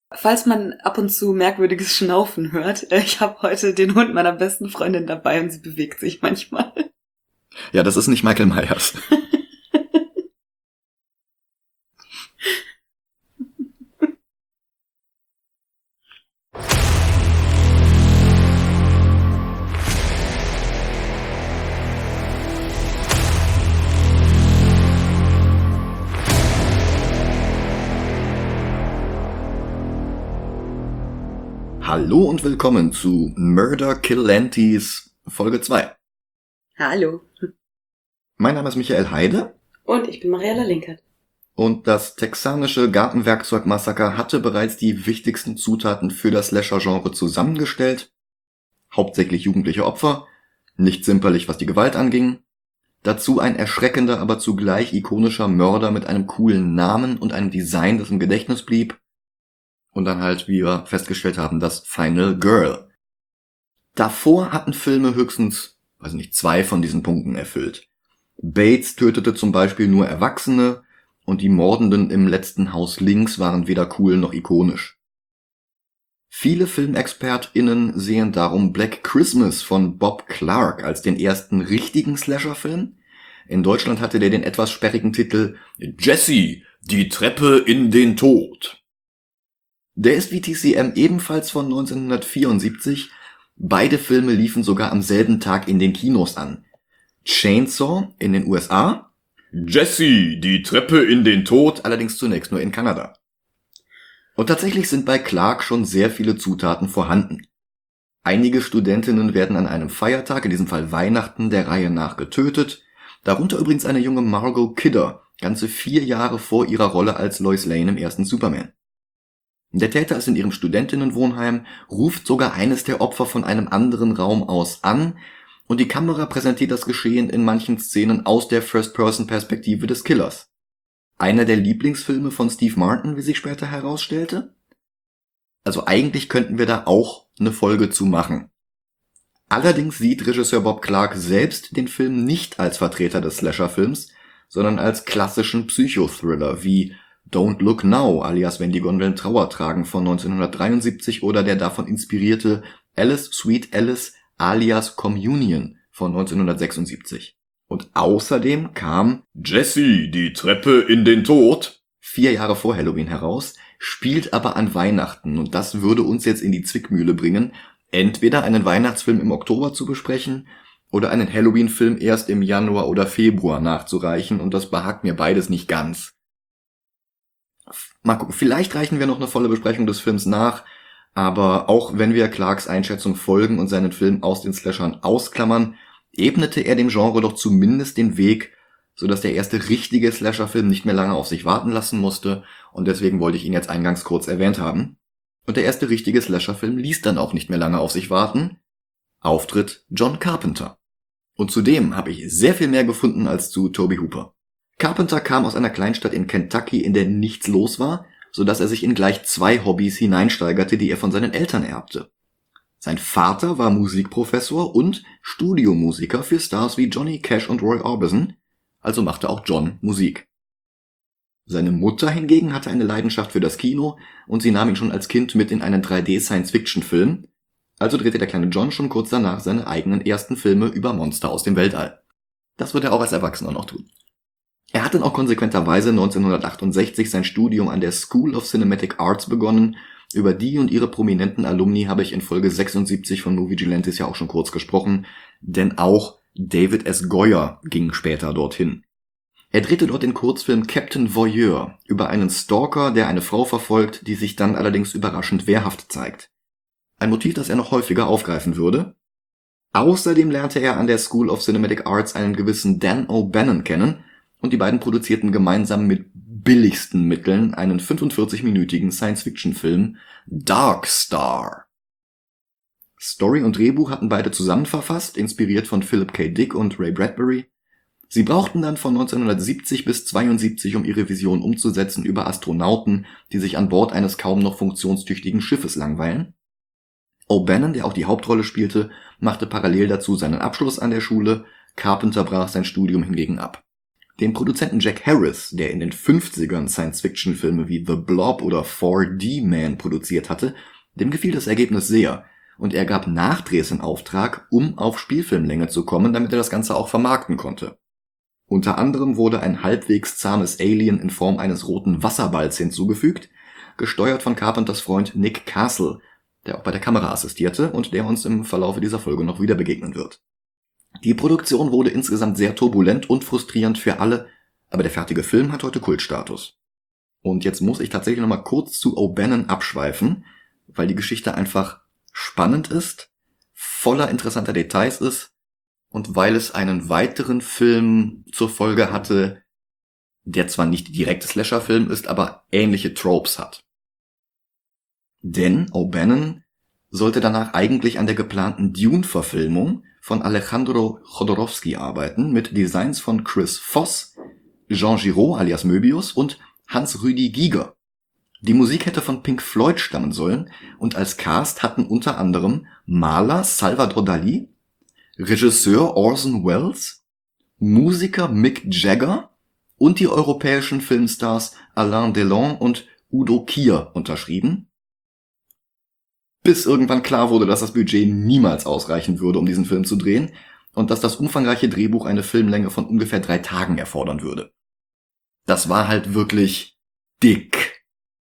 Falls man ab und zu merkwürdiges Schnaufen hört, ich habe heute den Hund meiner besten Freundin dabei und sie bewegt sich manchmal. Ja, das ist nicht Michael Myers. Hallo und willkommen zu Murder Kill Lanties Folge 2. Hallo. Mein Name ist Michael Heide. Und ich bin Mariella Linkert. Und das texanische Gartenwerkzeugmassaker hatte bereits die wichtigsten Zutaten für das Slasher-Genre zusammengestellt. Hauptsächlich jugendliche Opfer, nicht zimperlich, was die Gewalt anging. Dazu ein erschreckender, aber zugleich ikonischer Mörder mit einem coolen Namen und einem Design, das im Gedächtnis blieb. Und dann halt, wie wir festgestellt haben, das Final Girl. Davor hatten Filme höchstens, 2 von diesen Punkten erfüllt. Bates tötete zum Beispiel nur Erwachsene und die Mordenden im letzten Haus links waren weder cool noch ikonisch. Viele FilmexpertInnen sehen darum Black Christmas von Bob Clark als den ersten richtigen Slasher-Film. In Deutschland hatte der den etwas sperrigen Titel Jessie, die Treppe in den Tod. Der ist wie TCM ebenfalls von 1974. Beide Filme liefen sogar am selben Tag in den Kinos an. Chainsaw in den USA, Jessie, die Treppe in den Tod, allerdings zunächst nur in Kanada. Und tatsächlich sind bei Clark schon sehr viele Zutaten vorhanden. Einige Studentinnen werden an einem Feiertag, in diesem Fall Weihnachten, der Reihe nach getötet. Darunter übrigens eine junge Margot Kidder, ganze 4 Jahre vor ihrer Rolle als Lois Lane im ersten Superman. Der Täter ist in ihrem Studentinnenwohnheim, ruft sogar eines der Opfer von einem anderen Raum aus an und die Kamera präsentiert das Geschehen in manchen Szenen aus der First-Person-Perspektive des Killers. Einer der Lieblingsfilme von Steve Martin, wie sich später herausstellte. Also eigentlich könnten wir da auch eine Folge zu machen. Allerdings sieht Regisseur Bob Clark selbst den Film nicht als Vertreter des Slasher-Films, sondern als klassischen Psychothriller wie Don't Look Now, alias Wenn die Gondeln Trauer tragen von 1973 oder der davon inspirierte Alice Sweet Alice alias Communion von 1976. Und außerdem kam Jessie, die Treppe in den Tod 4 Jahre vor Halloween heraus, spielt aber an Weihnachten und das würde uns jetzt in die Zwickmühle bringen, entweder einen Weihnachtsfilm im Oktober zu besprechen oder einen Halloween-Film erst im Januar oder Februar nachzureichen und das behagt mir beides nicht ganz. Mal gucken, vielleicht reichen wir noch eine volle Besprechung des Films nach, aber auch wenn wir Clarks Einschätzung folgen und seinen Film aus den Slashern ausklammern, ebnete er dem Genre doch zumindest den Weg, sodass der erste richtige Slasher-Film nicht mehr lange auf sich warten lassen musste und deswegen wollte ich ihn jetzt eingangs kurz erwähnt haben. Und der erste richtige Slasher-Film ließ dann auch nicht mehr lange auf sich warten. Auftritt John Carpenter. Und zudem habe ich sehr viel mehr gefunden als zu Tobe Hooper. Carpenter kam aus einer Kleinstadt in Kentucky, in der nichts los war, sodass er sich in gleich 2 Hobbys hineinsteigerte, die er von seinen Eltern erbte. Sein Vater war Musikprofessor und Studiomusiker für Stars wie Johnny Cash und Roy Orbison, also machte auch John Musik. Seine Mutter hingegen hatte eine Leidenschaft für das Kino und sie nahm ihn schon als Kind mit in einen 3D-Science-Fiction-Film, also drehte der kleine John schon kurz danach seine eigenen ersten Filme über Monster aus dem Weltall. Das wird er auch als Erwachsener noch tun. Er hat dann auch konsequenterweise 1968 sein Studium an der School of Cinematic Arts begonnen. Über die und ihre prominenten Alumni habe ich in Folge 76 von Movie Gelantes ja auch schon kurz gesprochen, denn auch David S. Goyer ging später dorthin. Er drehte dort den Kurzfilm Captain Voyeur über einen Stalker, der eine Frau verfolgt, die sich dann allerdings überraschend wehrhaft zeigt. Ein Motiv, das er noch häufiger aufgreifen würde. Außerdem lernte er an der School of Cinematic Arts einen gewissen Dan O'Bannon kennen, und die beiden produzierten gemeinsam mit billigsten Mitteln einen 45-minütigen Science-Fiction-Film Dark Star. Story und Drehbuch hatten beide zusammen verfasst, inspiriert von Philip K. Dick und Ray Bradbury. Sie brauchten dann von 1970 bis 1972, um ihre Vision umzusetzen, über Astronauten, die sich an Bord eines kaum noch funktionstüchtigen Schiffes langweilen. O'Bannon, der auch die Hauptrolle spielte, machte parallel dazu seinen Abschluss an der Schule, Carpenter brach sein Studium hingegen ab. Dem Produzenten Jack Harris, der in den 50ern Science-Fiction-Filme wie The Blob oder 4D Man produziert hatte, dem gefiel das Ergebnis sehr und er gab Nachdrehs in Auftrag, um auf Spielfilmlänge zu kommen, damit er das Ganze auch vermarkten konnte. Unter anderem wurde ein halbwegs zahmes Alien in Form eines roten Wasserballs hinzugefügt, gesteuert von Carpenters Freund Nick Castle, der auch bei der Kamera assistierte und der uns im Verlaufe dieser Folge noch wieder begegnen wird. Die Produktion wurde insgesamt sehr turbulent und frustrierend für alle, aber der fertige Film hat heute Kultstatus. Und jetzt muss ich tatsächlich nochmal kurz zu O'Bannon abschweifen, weil die Geschichte einfach spannend ist, voller interessanter Details ist und weil es einen weiteren Film zur Folge hatte, der zwar nicht direkt Slasher-Film ist, aber ähnliche Tropes hat. Denn O'Bannon sollte danach eigentlich an der geplanten Dune-Verfilmung von Alejandro Jodorowsky arbeiten, mit Designs von Chris Voss, Jean Giraud alias Möbius und Hans-Rüdi Giger. Die Musik hätte von Pink Floyd stammen sollen und als Cast hatten unter anderem Maler Salvador Dalí, Regisseur Orson Welles, Musiker Mick Jagger und die europäischen Filmstars Alain Delon und Udo Kier unterschrieben, bis irgendwann klar wurde, dass das Budget niemals ausreichen würde, um diesen Film zu drehen und dass das umfangreiche Drehbuch eine Filmlänge von ungefähr 3 Tagen erfordern würde. Das war halt wirklich dick.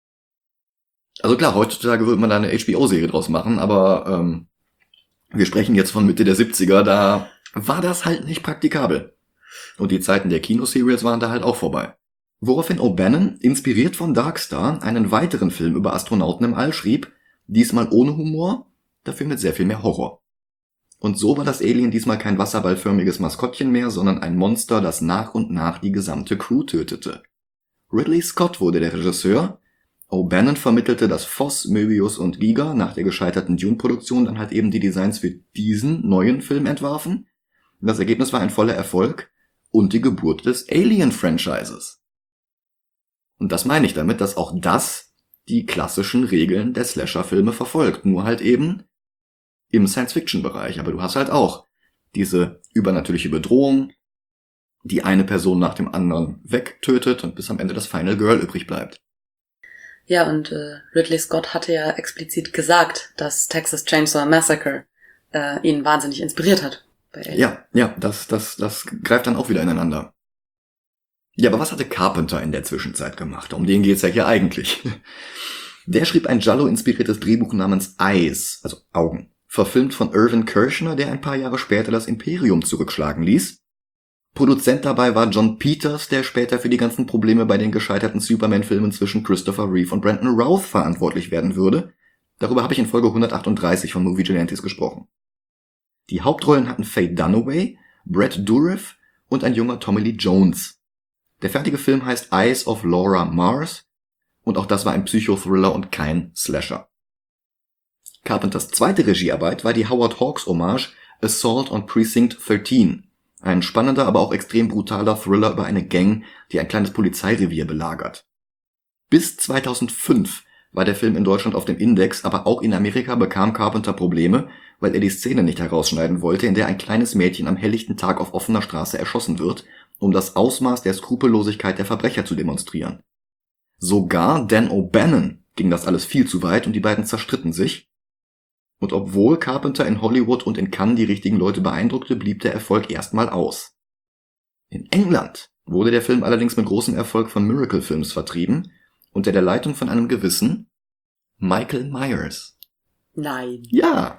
Also klar, heutzutage würde man da eine HBO-Serie draus machen, aber wir sprechen jetzt von Mitte der 70er, da war das halt nicht praktikabel. Und die Zeiten der Kinoserials waren da halt auch vorbei. Woraufhin O'Bannon, inspiriert von Darkstar, einen weiteren Film über Astronauten im All schrieb, diesmal ohne Humor, dafür mit sehr viel mehr Horror. Und so war das Alien diesmal kein wasserballförmiges Maskottchen mehr, sondern ein Monster, das nach und nach die gesamte Crew tötete. Ridley Scott wurde der Regisseur, O'Bannon vermittelte, dass Voss, Möbius und Giger nach der gescheiterten Dune-Produktion dann halt eben die Designs für diesen neuen Film entwarfen. Das Ergebnis war ein voller Erfolg und die Geburt des Alien-Franchises. Und das meine ich damit, dass auch das die klassischen Regeln der Slasher-Filme verfolgt, nur halt eben im Science-Fiction-Bereich. Aber du hast halt auch diese übernatürliche Bedrohung, die eine Person nach dem anderen wegtötet und bis am Ende das Final Girl übrig bleibt. Ja, und Ridley Scott hatte ja explizit gesagt, dass Texas Chainsaw Massacre ihn wahnsinnig inspiriert hat. Bei Alien. Ja, das greift dann auch wieder ineinander. Ja, aber was hatte Carpenter in der Zwischenzeit gemacht? Um den geht's ja hier eigentlich. Der schrieb ein Giallo-inspiriertes Drehbuch namens Eyes, also Augen, verfilmt von Irvin Kershner, der ein paar Jahre später das Imperium zurückschlagen ließ. Produzent dabei war John Peters, der später für die ganzen Probleme bei den gescheiterten Superman-Filmen zwischen Christopher Reeve und Brandon Routh verantwortlich werden würde. Darüber habe ich in Folge 138 von Movie Gelantes gesprochen. Die Hauptrollen hatten Faye Dunaway, Brett Dourif und ein junger Tommy Lee Jones. Der fertige Film heißt Eyes of Laura Mars und auch das war ein Psychothriller und kein Slasher. Carpenters zweite Regiearbeit war die Howard Hawks Hommage Assault on Precinct 13, ein spannender, aber auch extrem brutaler Thriller über eine Gang, die ein kleines Polizeirevier belagert. Bis 2005 war der Film in Deutschland auf dem Index, aber auch in Amerika bekam Carpenter Probleme, weil er die Szene nicht herausschneiden wollte, in der ein kleines Mädchen am helllichten Tag auf offener Straße erschossen wird, um das Ausmaß der Skrupellosigkeit der Verbrecher zu demonstrieren. Sogar Dan O'Bannon ging das alles viel zu weit und die beiden zerstritten sich. Und obwohl Carpenter in Hollywood und in Cannes die richtigen Leute beeindruckte, blieb der Erfolg erstmal aus. In England wurde der Film allerdings mit großem Erfolg von Miracle Films vertrieben, unter der Leitung von einem gewissen Michael Myers. Nein. Ja.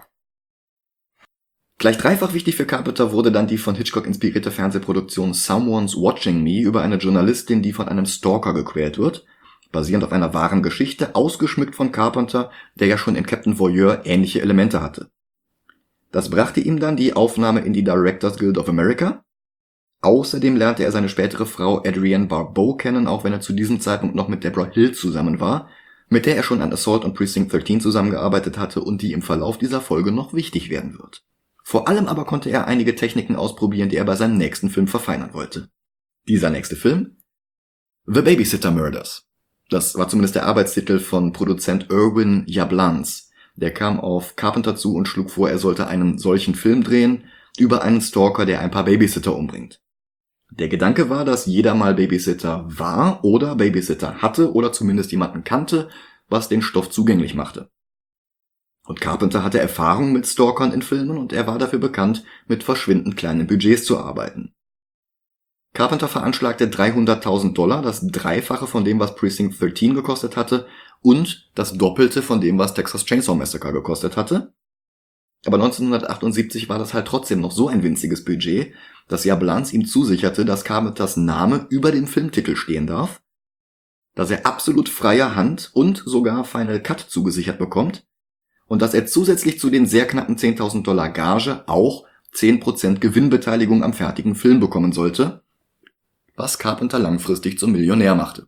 Gleich dreifach wichtig für Carpenter wurde dann die von Hitchcock inspirierte Fernsehproduktion Someone's Watching Me über eine Journalistin, die von einem Stalker gequält wird, basierend auf einer wahren Geschichte, ausgeschmückt von Carpenter, der ja schon in Captain Voyeur ähnliche Elemente hatte. Das brachte ihm dann die Aufnahme in die Directors Guild of America. Außerdem lernte er seine spätere Frau Adrienne Barbeau kennen, auch wenn er zu diesem Zeitpunkt noch mit Deborah Hill zusammen war, mit der er schon an Assault on Precinct 13 zusammengearbeitet hatte und die im Verlauf dieser Folge noch wichtig werden wird. Vor allem aber konnte er einige Techniken ausprobieren, die er bei seinem nächsten Film verfeinern wollte. Dieser nächste Film? The Babysitter Murders. Das war zumindest der Arbeitstitel von Produzent Irwin Yablans. Der kam auf Carpenter zu und schlug vor, er sollte einen solchen Film drehen über einen Stalker, der ein paar Babysitter umbringt. Der Gedanke war, dass jeder mal Babysitter war oder Babysitter hatte oder zumindest jemanden kannte, was den Stoff zugänglich machte. Und Carpenter hatte Erfahrung mit Stalkern in Filmen und er war dafür bekannt, mit verschwindend kleinen Budgets zu arbeiten. Carpenter veranschlagte $300.000, das Dreifache von dem, was Precinct 13 gekostet hatte und das Doppelte von dem, was Texas Chainsaw Massacre gekostet hatte. Aber 1978 war das halt trotzdem noch so ein winziges Budget, dass Yablans ihm zusicherte, dass Carpenters Name über dem Filmtitel stehen darf, dass er absolut freie Hand und sogar Final Cut zugesichert bekommt und dass er zusätzlich zu den sehr knappen $10.000 Gage auch 10% Gewinnbeteiligung am fertigen Film bekommen sollte, was Carpenter langfristig zum Millionär machte.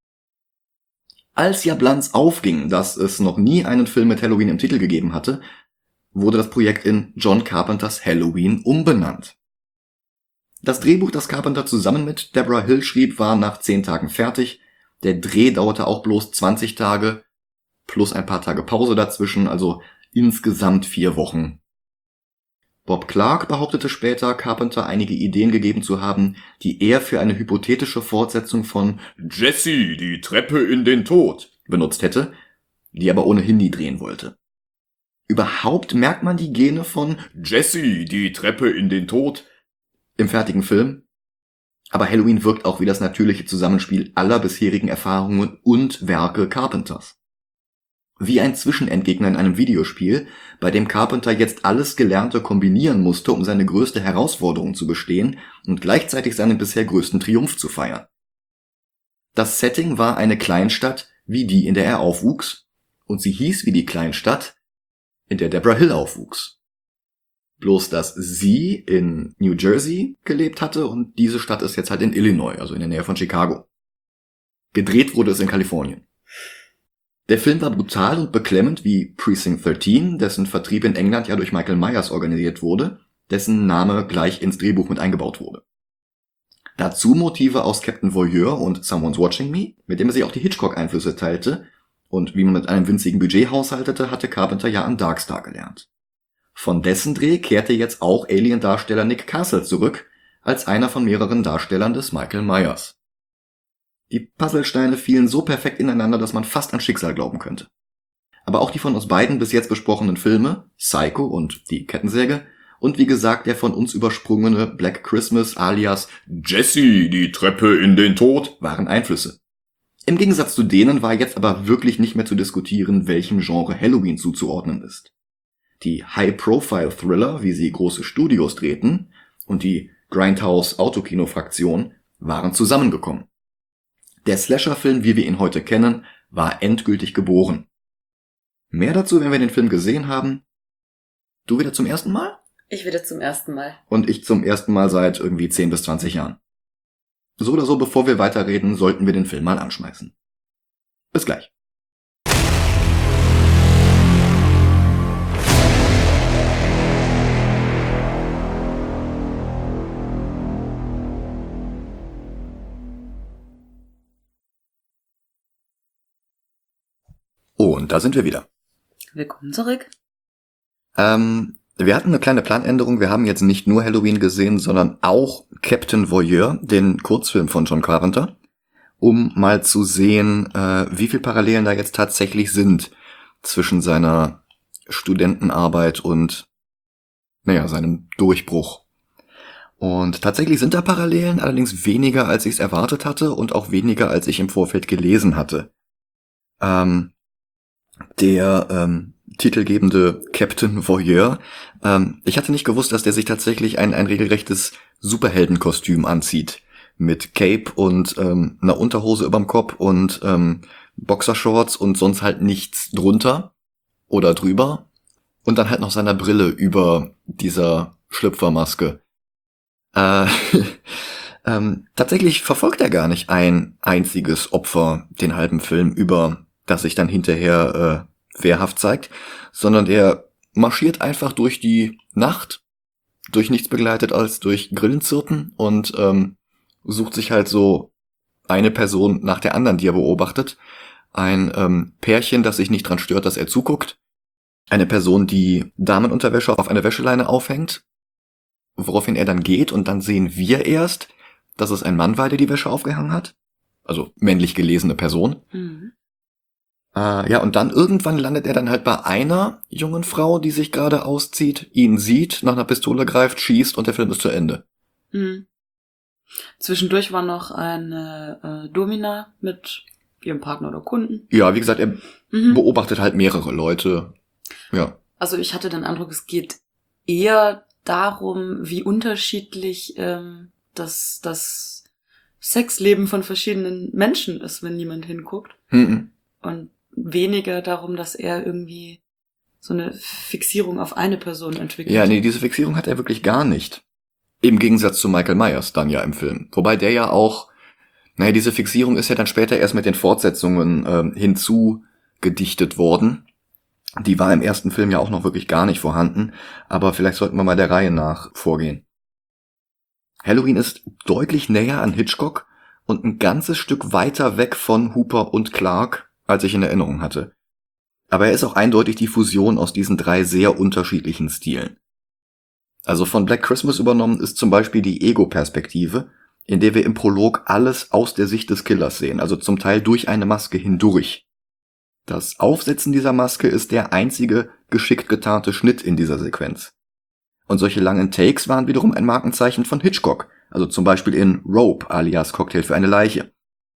Als Yablans aufging, dass es noch nie einen Film mit Halloween im Titel gegeben hatte, wurde das Projekt in John Carpenters Halloween umbenannt. Das Drehbuch, das Carpenter zusammen mit Deborah Hill schrieb, war nach 10 Tagen fertig. Der Dreh dauerte auch bloß 20 Tage, plus ein paar Tage Pause dazwischen, also insgesamt 4 Wochen. Bob Clark behauptete später, Carpenter einige Ideen gegeben zu haben, die er für eine hypothetische Fortsetzung von Jessie, die Treppe in den Tod benutzt hätte, die aber ohnehin nie drehen wollte. Überhaupt merkt man die Gene von Jessie, die Treppe in den Tod im fertigen Film. Aber Halloween wirkt auch wie das natürliche Zusammenspiel aller bisherigen Erfahrungen und Werke Carpenters. Wie ein Zwischenendgegner in einem Videospiel, bei dem Carpenter jetzt alles Gelernte kombinieren musste, um seine größte Herausforderung zu bestehen und gleichzeitig seinen bisher größten Triumph zu feiern. Das Setting war eine Kleinstadt wie die, in der er aufwuchs, und sie hieß wie die Kleinstadt, in der Deborah Hill aufwuchs. Bloß, dass sie in New Jersey gelebt hatte und diese Stadt ist jetzt halt in Illinois, also in der Nähe von Chicago. Gedreht wurde es in Kalifornien. Der Film war brutal und beklemmend wie Precinct 13, dessen Vertrieb in England ja durch Michael Myers organisiert wurde, dessen Name gleich ins Drehbuch mit eingebaut wurde. Dazu Motive aus Captain Voyeur und Someone's Watching Me, mit dem er sich auch die Hitchcock-Einflüsse teilte, und wie man mit einem winzigen Budget haushaltete, hatte Carpenter ja an Darkstar gelernt. Von dessen Dreh kehrte jetzt auch Alien-Darsteller Nick Castle zurück, als einer von mehreren Darstellern des Michael Myers. Die Puzzlesteine fielen so perfekt ineinander, dass man fast an Schicksal glauben könnte. Aber auch die von uns beiden bis jetzt besprochenen Filme, Psycho und Die Kettensäge, und wie gesagt der von uns übersprungene Black Christmas alias Jessie, die Treppe in den Tod, waren Einflüsse. Im Gegensatz zu denen war jetzt aber wirklich nicht mehr zu diskutieren, welchem Genre Halloween zuzuordnen ist. Die High-Profile-Thriller, wie sie große Studios drehten, und die Grindhouse-Autokino-Fraktion waren zusammengekommen. Der Slasher-Film, wie wir ihn heute kennen, war endgültig geboren. Mehr dazu, wenn wir den Film gesehen haben. Du wieder zum ersten Mal? Ich wieder zum ersten Mal. Und ich zum ersten Mal seit irgendwie 10 bis 20 Jahren. So oder so, bevor wir weiterreden, sollten wir den Film mal anschmeißen. Bis gleich. Und da sind wir wieder. Willkommen zurück. Wir hatten eine kleine Planänderung. Wir haben jetzt nicht nur Halloween gesehen, sondern auch Captain Voyeur, den Kurzfilm von John Carpenter, um mal zu sehen, wie viel Parallelen da jetzt tatsächlich sind zwischen seiner Studentenarbeit und, seinem Durchbruch. Und tatsächlich sind da Parallelen, allerdings weniger, als ich es erwartet hatte und auch weniger, als ich im Vorfeld gelesen hatte. Der titelgebende Captain Voyeur, ich hatte nicht gewusst, dass der sich tatsächlich ein regelrechtes Superheldenkostüm anzieht. Mit Cape und einer Unterhose überm Kopf und Boxershorts und sonst halt nichts drunter oder drüber. Und dann halt noch seiner Brille über dieser Schlüpfermaske. Tatsächlich verfolgt er gar nicht ein einziges Opfer den halben Film über, das sich dann hinterher wehrhaft zeigt, sondern er marschiert einfach durch die Nacht, durch nichts begleitet als durch Grillenzirpen und sucht sich halt so eine Person nach der anderen, die er beobachtet. Ein Pärchen, das sich nicht dran stört, dass er zuguckt. Eine Person, die Damenunterwäsche auf eine Wäscheleine aufhängt, woraufhin er dann geht und dann sehen wir erst, dass es ein Mann war, der die Wäsche aufgehangen hat. Also männlich gelesene Person. Mhm. Ja, und dann irgendwann landet er dann halt bei einer jungen Frau, die sich gerade auszieht, ihn sieht, nach einer Pistole greift, schießt und der Film ist zu Ende. Mhm. Zwischendurch war noch eine Domina mit ihrem Partner oder Kunden. Ja, wie gesagt, er beobachtet halt mehrere Leute. Ja. Also ich hatte den Eindruck, es geht eher darum, wie unterschiedlich das Sexleben von verschiedenen Menschen ist, wenn niemand hinguckt. Mhm. Und weniger darum, dass er irgendwie so eine Fixierung auf eine Person entwickelt. Ja, nee, diese Fixierung hat er wirklich gar nicht. Im Gegensatz zu Michael Myers dann ja im Film. Wobei der ja auch, naja, diese Fixierung ist ja dann später erst mit den Fortsetzungen hinzugedichtet worden. Die war im ersten Film ja auch noch wirklich gar nicht vorhanden. Aber vielleicht sollten wir mal der Reihe nach vorgehen. Halloween ist deutlich näher an Hitchcock und ein ganzes Stück weiter weg von Hooper und Clarke, als ich in Erinnerung hatte. Aber er ist auch eindeutig die Fusion aus diesen 3 sehr unterschiedlichen Stilen. Also von Black Christmas übernommen ist zum Beispiel die Ego-Perspektive, in der wir im Prolog alles aus der Sicht des Killers sehen, also zum Teil durch eine Maske hindurch. Das Aufsetzen dieser Maske ist der einzige geschickt getarnte Schnitt in dieser Sequenz. Und solche langen Takes waren wiederum ein Markenzeichen von Hitchcock, also zum Beispiel in Rope alias Cocktail für eine Leiche.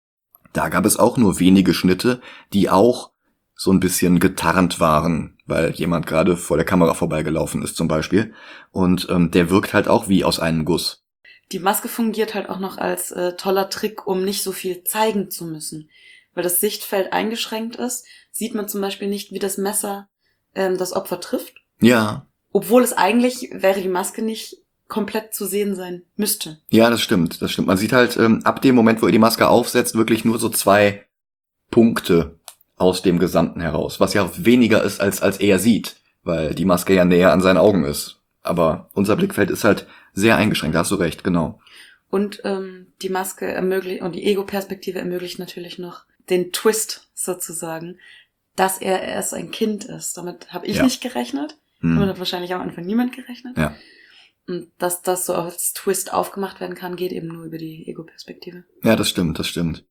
Da gab es auch nur wenige Schnitte, die auch so ein bisschen getarnt waren, weil jemand gerade vor der Kamera vorbeigelaufen ist zum Beispiel. Und der wirkt halt auch wie aus einem Guss. Die Maske fungiert halt auch noch als toller Trick, um nicht so viel zeigen zu müssen. Weil das Sichtfeld eingeschränkt ist, sieht man zum Beispiel nicht, wie das Messer das Opfer trifft. Ja. Obwohl es eigentlich, wäre die Maske nicht komplett zu sehen sein müsste. Ja, das stimmt, das stimmt. Man sieht halt ab dem Moment, wo er die Maske aufsetzt, wirklich nur so 2 Punkte aus dem Gesamten heraus, was ja weniger ist, als er sieht, weil die Maske ja näher an seinen Augen ist. Aber unser Blickfeld ist halt sehr eingeschränkt, da hast du recht, genau. Und die Maske ermöglicht, und die Ego-Perspektive ermöglicht natürlich noch den Twist sozusagen, dass er erst ein Kind ist. Damit habe ich nicht gerechnet. Damit hat wahrscheinlich am Anfang niemand gerechnet. Ja. Und dass das so als Twist aufgemacht werden kann, geht eben nur über die Ego-Perspektive. Ja, das stimmt, das stimmt.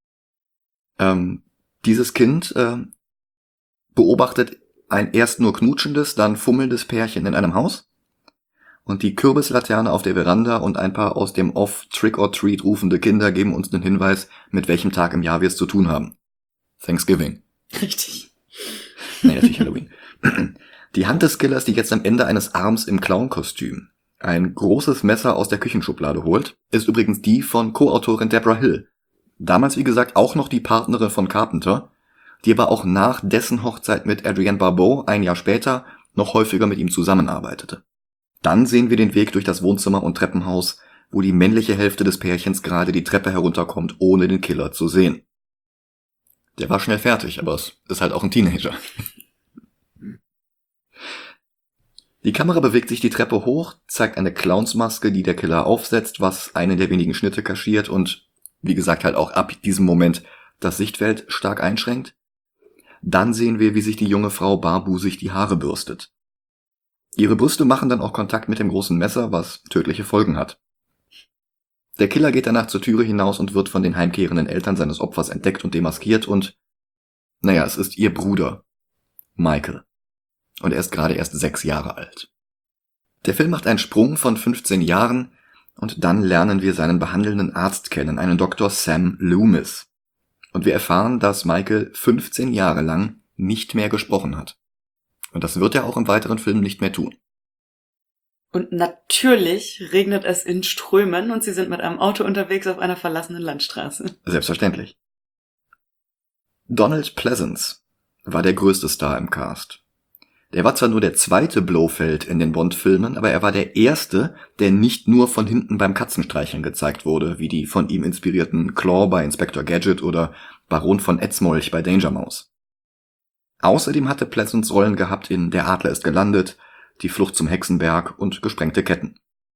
Dieses Kind beobachtet ein erst nur knutschendes, dann fummelndes Pärchen in einem Haus. Und die Kürbislaterne auf der Veranda und ein paar aus dem Off Trick-or-Treat rufende Kinder geben uns den Hinweis, mit welchem Tag im Jahr wir es zu tun haben. Thanksgiving. Richtig. Nee, natürlich Halloween. Die Hand des Killers, die jetzt am Ende eines Arms im Clown-Kostüm ein großes Messer aus der Küchenschublade holt, ist übrigens die von Co-Autorin Deborah Hill. Damals, wie gesagt, auch noch die Partnerin von Carpenter, die aber auch nach dessen Hochzeit mit Adrienne Barbeau ein Jahr später noch häufiger mit ihm zusammenarbeitete. Dann sehen wir den Weg durch das Wohnzimmer und Treppenhaus, wo die männliche Hälfte des Pärchens gerade die Treppe herunterkommt, ohne den Killer zu sehen. Der war schnell fertig, aber es ist halt auch ein Teenager. Die Kamera bewegt sich die Treppe hoch, zeigt eine Clownsmaske, die der Killer aufsetzt, was einen der wenigen Schnitte kaschiert und, wie gesagt, halt auch ab diesem Moment das Sichtfeld stark einschränkt. Dann sehen wir, wie sich die junge Frau barbusig die Haare bürstet. Ihre Brüste machen dann auch Kontakt mit dem großen Messer, was tödliche Folgen hat. Der Killer geht danach zur Türe hinaus und wird von den heimkehrenden Eltern seines Opfers entdeckt und demaskiert und, naja, es ist ihr Bruder, Michael. Und er ist gerade erst 6 Jahre alt. Der Film macht einen Sprung von 15 Jahren und dann lernen wir seinen behandelnden Arzt kennen, einen Dr. Sam Loomis. Und wir erfahren, dass Michael 15 Jahre lang nicht mehr gesprochen hat. Und das wird er auch im weiteren Film nicht mehr tun. Und natürlich regnet es in Strömen und sie sind mit einem Auto unterwegs auf einer verlassenen Landstraße. Selbstverständlich. Donald Pleasence war der größte Star im Cast. Der war zwar nur der zweite Blofeld in den Bond-Filmen, aber er war der erste, der nicht nur von hinten beim Katzenstreicheln gezeigt wurde, wie die von ihm inspirierten Claw bei Inspector Gadget oder Baron von Etzmolch bei Danger Mouse. Außerdem hatte Pleasence Rollen gehabt in Der Adler ist gelandet, Die Flucht zum Hexenberg und Gesprengte Ketten.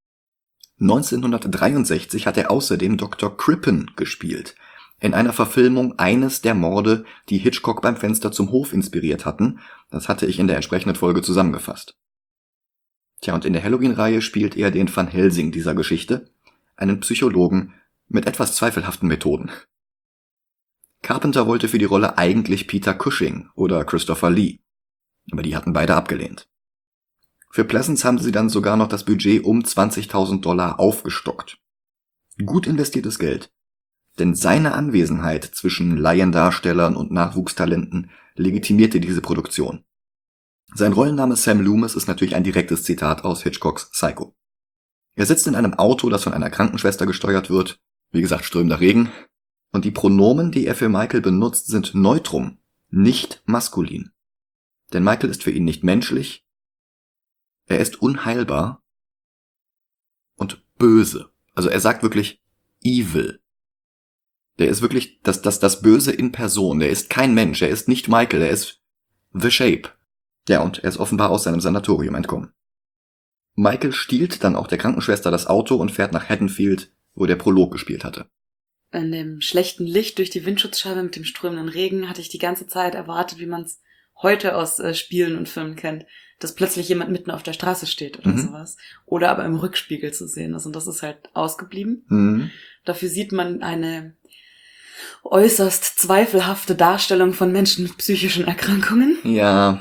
1963 hat er außerdem Dr. Crippen gespielt, in einer Verfilmung eines der Morde, die Hitchcock beim Fenster zum Hof inspiriert hatten. Das hatte ich in der entsprechenden Folge zusammengefasst. Tja, und in der Halloween-Reihe spielt er den Van Helsing dieser Geschichte, einen Psychologen, mit etwas zweifelhaften Methoden. Carpenter wollte für die Rolle eigentlich Peter Cushing oder Christopher Lee, aber die hatten beide abgelehnt. Für Pleasence haben sie dann sogar noch das Budget um $20.000 aufgestockt. Gut investiertes Geld, denn seine Anwesenheit zwischen Laiendarstellern und Nachwuchstalenten legitimierte diese Produktion. Sein Rollenname Sam Loomis ist natürlich ein direktes Zitat aus Hitchcocks Psycho. Er sitzt in einem Auto, das von einer Krankenschwester gesteuert wird, wie gesagt strömender Regen, und die Pronomen, die er für Michael benutzt, sind Neutrum, nicht maskulin. Denn Michael ist für ihn nicht menschlich, er ist unheilbar und böse. Also er sagt wirklich evil. Der ist wirklich das Böse in Person. Der ist kein Mensch, er ist nicht Michael, er ist The Shape. Ja, und er ist offenbar aus seinem Sanatorium entkommen. Michael stiehlt dann auch der Krankenschwester das Auto und fährt nach Haddonfield, wo der Prolog gespielt hatte. In dem schlechten Licht durch die Windschutzscheibe mit dem strömenden Regen hatte ich die ganze Zeit erwartet, wie man es heute aus Spielen und Filmen kennt, dass plötzlich jemand mitten auf der Straße steht oder sowas. Oder aber im Rückspiegel zu sehen ist. Und das ist halt ausgeblieben. Dafür sieht man eine äußerst zweifelhafte Darstellung von Menschen mit psychischen Erkrankungen. Ja.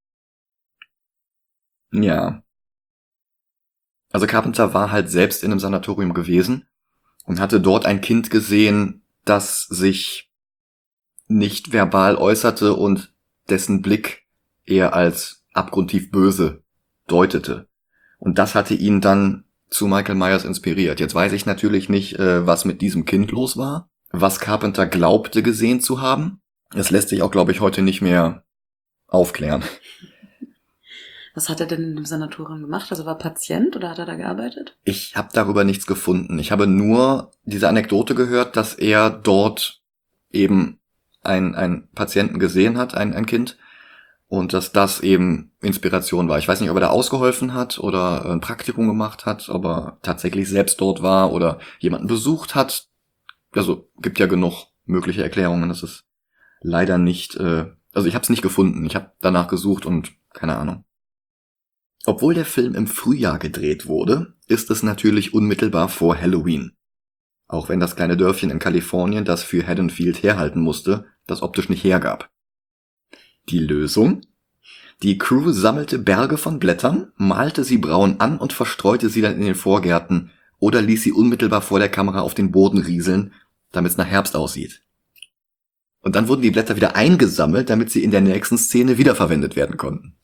Also Carpenter war halt selbst in einem Sanatorium gewesen und hatte dort ein Kind gesehen, das sich nicht verbal äußerte und dessen Blick eher als abgrundtief böse deutete. Und das hatte ihn dann zu Michael Myers inspiriert. Jetzt weiß ich natürlich nicht, was mit diesem Kind los war, was Carpenter glaubte gesehen zu haben. Es lässt sich auch, glaube ich, heute nicht mehr aufklären. Was hat er denn in dem Sanatorium gemacht? Also war Patient oder hat er da gearbeitet? Ich habe darüber nichts gefunden. Ich habe nur diese Anekdote gehört, dass er dort eben einen Patienten gesehen hat, ein Kind, und dass das eben Inspiration war. Ich weiß nicht, ob er da ausgeholfen hat oder ein Praktikum gemacht hat, ob er tatsächlich selbst dort war oder jemanden besucht hat. Also gibt ja genug mögliche Erklärungen. Das ist leider nicht, also ich habe es nicht gefunden. Ich habe danach gesucht und keine Ahnung. Obwohl der Film im Frühjahr gedreht wurde, ist es natürlich unmittelbar vor Halloween. Auch wenn das kleine Dörfchen in Kalifornien, das für Haddonfield herhalten musste, das optisch nicht hergab. Die Lösung? Die Crew sammelte Berge von Blättern, malte sie braun an und verstreute sie dann in den Vorgärten oder ließ sie unmittelbar vor der Kamera auf den Boden rieseln, damit es nach Herbst aussieht. Und dann wurden die Blätter wieder eingesammelt, damit sie in der nächsten Szene wiederverwendet werden konnten.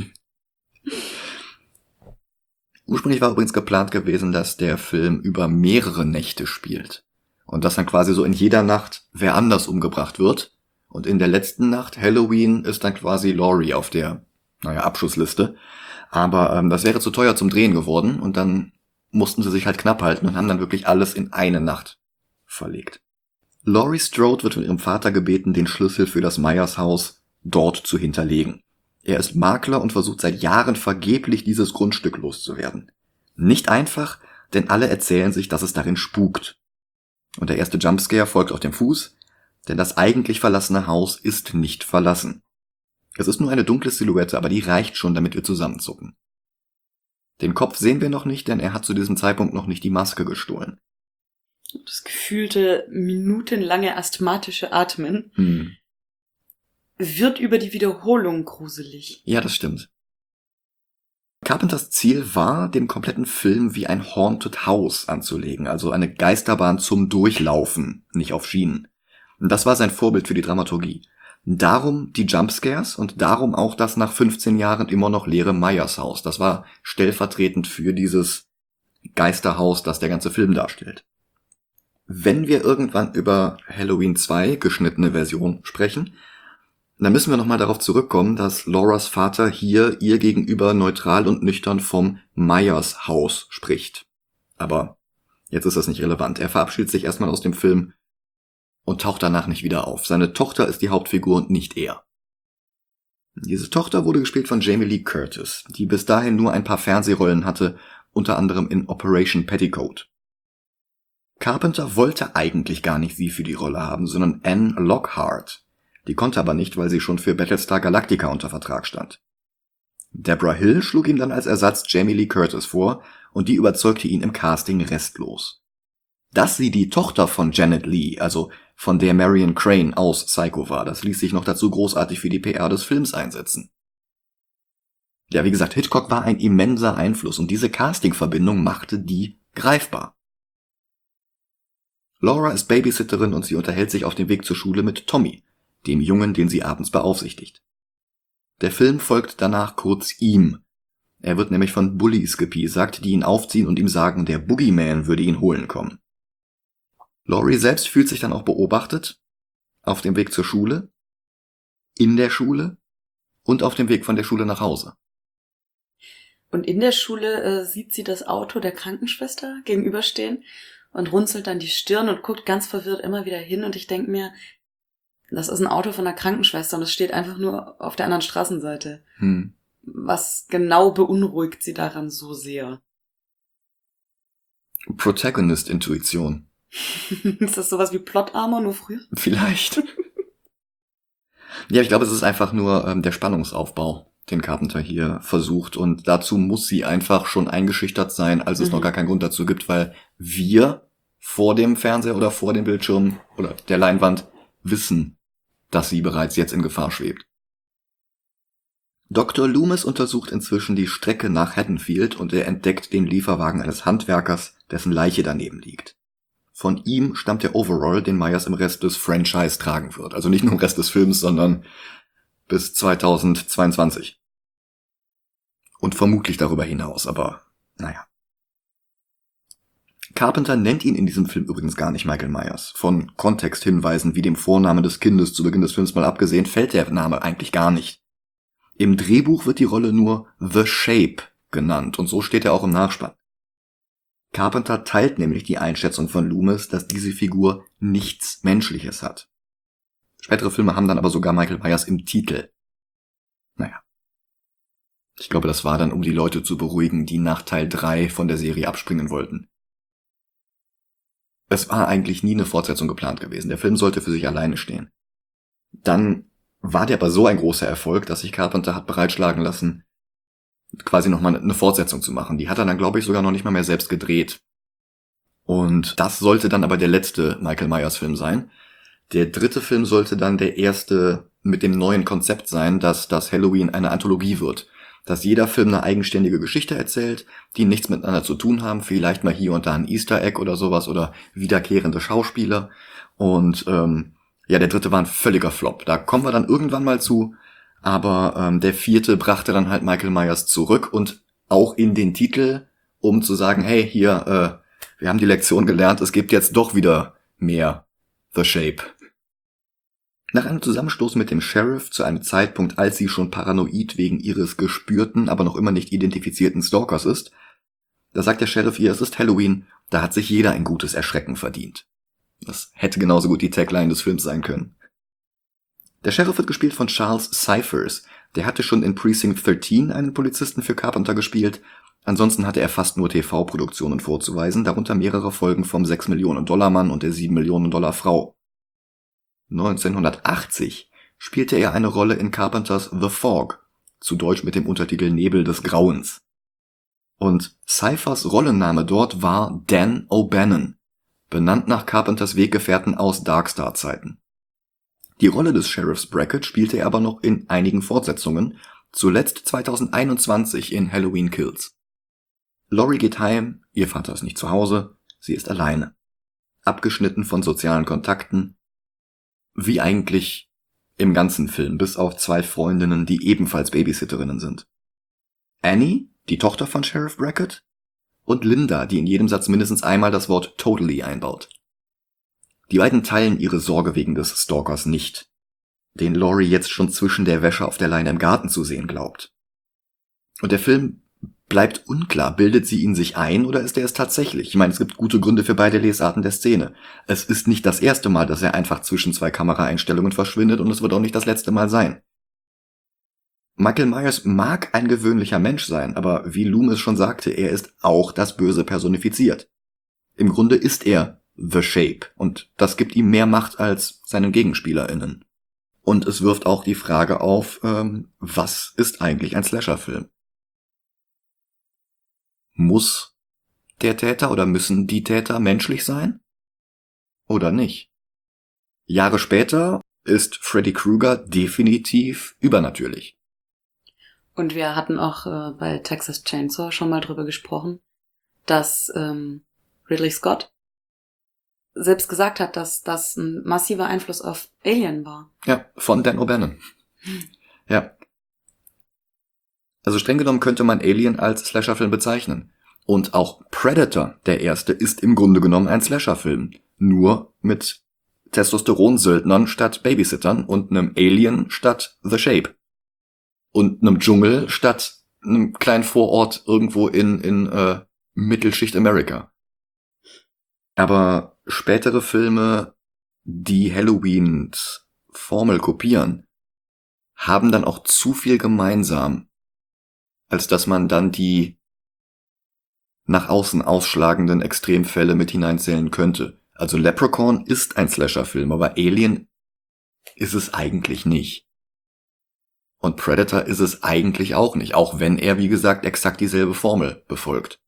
Ursprünglich war übrigens geplant gewesen, dass der Film über mehrere Nächte spielt. Und dass dann quasi so in jeder Nacht wer anders umgebracht wird. Und in der letzten Nacht, Halloween, ist dann quasi Laurie auf der, Abschussliste. Aber das wäre zu teuer zum Drehen geworden. Und dann mussten sie sich halt knapp halten und haben dann wirklich alles in eine Nacht verlegt. Laurie Strode wird von ihrem Vater gebeten, den Schlüssel für das Myers-Haus dort zu hinterlegen. Er ist Makler und versucht seit Jahren vergeblich, dieses Grundstück loszuwerden. Nicht einfach, denn alle erzählen sich, dass es darin spukt. Und der erste Jumpscare folgt auf dem Fuß, denn das eigentlich verlassene Haus ist nicht verlassen. Es ist nur eine dunkle Silhouette, aber die reicht schon, damit wir zusammenzucken. Den Kopf sehen wir noch nicht, denn er hat zu diesem Zeitpunkt noch nicht die Maske gestohlen. Das gefühlte minutenlange asthmatische Atmen wird über die Wiederholung gruselig. Ja, das stimmt. Carpenters Ziel war, den kompletten Film wie ein Haunted House anzulegen, also eine Geisterbahn zum Durchlaufen, nicht auf Schienen. Und das war sein Vorbild für die Dramaturgie. Darum die Jumpscares und darum auch das nach 15 Jahren immer noch leere Myers-Haus. Das war stellvertretend für dieses Geisterhaus, das der ganze Film darstellt. Wenn wir irgendwann über Halloween 2, geschnittene Version, sprechen, dann müssen wir nochmal darauf zurückkommen, dass Lauras Vater hier ihr gegenüber neutral und nüchtern vom Myers-Haus spricht. Aber jetzt ist das nicht relevant. Er verabschiedet sich erstmal aus dem Film und taucht danach nicht wieder auf. Seine Tochter ist die Hauptfigur und nicht er. Diese Tochter wurde gespielt von Jamie Lee Curtis, die bis dahin nur ein paar Fernsehrollen hatte, unter anderem in Operation Petticoat. Carpenter wollte eigentlich gar nicht sie für die Rolle haben, sondern Anne Lockhart. Die konnte aber nicht, weil sie schon für Battlestar Galactica unter Vertrag stand. Deborah Hill schlug ihm dann als Ersatz Jamie Lee Curtis vor und die überzeugte ihn im Casting restlos. Dass sie die Tochter von Janet Leigh, also von der Marion Crane aus Psycho war, das ließ sich noch dazu großartig für die PR des Films einsetzen. Ja, wie gesagt, Hitchcock war ein immenser Einfluss und diese Casting-Verbindung machte die greifbar. Laura ist Babysitterin und sie unterhält sich auf dem Weg zur Schule mit Tommy, dem Jungen, den sie abends beaufsichtigt. Der Film folgt danach kurz ihm. Er wird nämlich von Bullies gepiesackt, die ihn aufziehen und ihm sagen, der Boogeyman würde ihn holen kommen. Laurie selbst fühlt sich dann auch beobachtet, auf dem Weg zur Schule, in der Schule und auf dem Weg von der Schule nach Hause. Und in der Schule sieht sie das Auto der Krankenschwester gegenüberstehen und runzelt dann die Stirn und guckt ganz verwirrt immer wieder hin. Und ich denke mir, das ist ein Auto von der Krankenschwester und es steht einfach nur auf der anderen Straßenseite. Was genau beunruhigt sie daran so sehr? Protagonist-Intuition. Ist das sowas wie Plot Armor, nur früher? Vielleicht. Ja, ich glaube, es ist einfach nur der Spannungsaufbau, den Carpenter hier versucht. Und dazu muss sie einfach schon eingeschüchtert sein, als es noch gar keinen Grund dazu gibt, weil wir vor dem Fernseher oder vor dem Bildschirm oder der Leinwand wissen, dass sie bereits jetzt in Gefahr schwebt. Dr. Loomis untersucht inzwischen die Strecke nach Haddonfield und er entdeckt den Lieferwagen eines Handwerkers, dessen Leiche daneben liegt. Von ihm stammt der Overall, den Myers im Rest des Franchise tragen wird. Also nicht nur im Rest des Films, sondern bis 2022. Und vermutlich darüber hinaus, aber naja. Carpenter nennt ihn in diesem Film übrigens gar nicht Michael Myers. Von Kontexthinweisen wie dem Vornamen des Kindes zu Beginn des Films mal abgesehen, fällt der Name eigentlich gar nicht. Im Drehbuch wird die Rolle nur The Shape genannt und so steht er auch im Nachspann. Carpenter teilt nämlich die Einschätzung von Loomis, dass diese Figur nichts Menschliches hat. Spätere Filme haben dann aber sogar Michael Myers im Titel. Naja. Ich glaube, das war dann, um die Leute zu beruhigen, die nach Teil 3 von der Serie abspringen wollten. Es war eigentlich nie eine Fortsetzung geplant gewesen. Der Film sollte für sich alleine stehen. Dann war der aber so ein großer Erfolg, dass sich Carpenter hat bereitschlagen lassen, quasi nochmal eine Fortsetzung zu machen. Die hat er dann, glaube ich, sogar noch nicht mal mehr selbst gedreht. Und das sollte dann aber der letzte Michael Myers Film sein. Der dritte Film sollte dann der erste mit dem neuen Konzept sein, dass das Halloween eine Anthologie wird. Dass jeder Film eine eigenständige Geschichte erzählt, die nichts miteinander zu tun haben, vielleicht mal hier und da ein Easter Egg oder sowas oder wiederkehrende Schauspieler. Und der dritte war ein völliger Flop. Da kommen wir dann irgendwann mal zu. Aber der vierte brachte dann halt Michael Myers zurück und auch in den Titel, um zu sagen, hey, hier, wir haben die Lektion gelernt, es gibt jetzt doch wieder mehr The Shape. Nach einem Zusammenstoß mit dem Sheriff zu einem Zeitpunkt, als sie schon paranoid wegen ihres gespürten, aber noch immer nicht identifizierten Stalkers ist, da sagt der Sheriff ihr, es ist Halloween, da hat sich jeder ein gutes Erschrecken verdient. Das hätte genauso gut die Tagline des Films sein können. Der Sheriff wird gespielt von Charles Cyphers. Der hatte schon in Precinct 13 einen Polizisten für Carpenter gespielt. Ansonsten hatte er fast nur TV-Produktionen vorzuweisen, darunter mehrere Folgen vom 6-Millionen-Dollar-Mann und der 7-Millionen-Dollar-Frau. 1980 spielte er eine Rolle in Carpenters The Fog, zu Deutsch mit dem Untertitel Nebel des Grauens. Und Cyphers Rollenname dort war Dan O'Bannon, benannt nach Carpenters Weggefährten aus Darkstar-Zeiten. Die Rolle des Sheriffs Brackett spielte er aber noch in einigen Fortsetzungen, zuletzt 2021 in Halloween Kills. Laurie geht heim, ihr Vater ist nicht zu Hause, sie ist alleine. Abgeschnitten von sozialen Kontakten, wie eigentlich im ganzen Film, bis auf 2 Freundinnen, die ebenfalls Babysitterinnen sind. Annie, die Tochter von Sheriff Brackett, und Linda, die in jedem Satz mindestens einmal das Wort totally einbaut. Die beiden teilen ihre Sorge wegen des Stalkers nicht, den Laurie jetzt schon zwischen der Wäsche auf der Leine im Garten zu sehen glaubt. Und der Film bleibt unklar, bildet sie ihn sich ein oder ist er es tatsächlich? Ich meine, es gibt gute Gründe für beide Lesarten der Szene. Es ist nicht das erste Mal, dass er einfach zwischen 2 Kameraeinstellungen verschwindet und es wird auch nicht das letzte Mal sein. Michael Myers mag ein gewöhnlicher Mensch sein, aber wie Loomis schon sagte, er ist auch das Böse personifiziert. Im Grunde ist er The Shape und das gibt ihm mehr Macht als seinen GegenspielerInnen. Und es wirft auch die Frage auf, was ist eigentlich ein Slasher-Film? Muss der Täter oder müssen die Täter menschlich sein? Oder nicht? Jahre später ist Freddy Krueger definitiv übernatürlich. Und wir hatten auch bei Texas Chainsaw schon mal drüber gesprochen, dass Ridley Scott selbst gesagt hat, dass das ein massiver Einfluss auf Alien war. Ja, von Dan O'Bannon. Ja. Also streng genommen könnte man Alien als Slasherfilm bezeichnen. Und auch Predator, der erste, ist im Grunde genommen ein Slasherfilm. Nur mit Testosteronsöldnern statt Babysittern und einem Alien statt The Shape. Und einem Dschungel statt einem kleinen Vorort irgendwo in Mittelschicht Amerika. Aber spätere Filme, die Halloweens Formel kopieren, haben dann auch zu viel gemeinsam, als dass man dann die nach außen ausschlagenden Extremfälle mit hineinzählen könnte. Also Leprechaun ist ein Slasher-Film, aber Alien ist es eigentlich nicht. Und Predator ist es eigentlich auch nicht, auch wenn er, wie gesagt, exakt dieselbe Formel befolgt.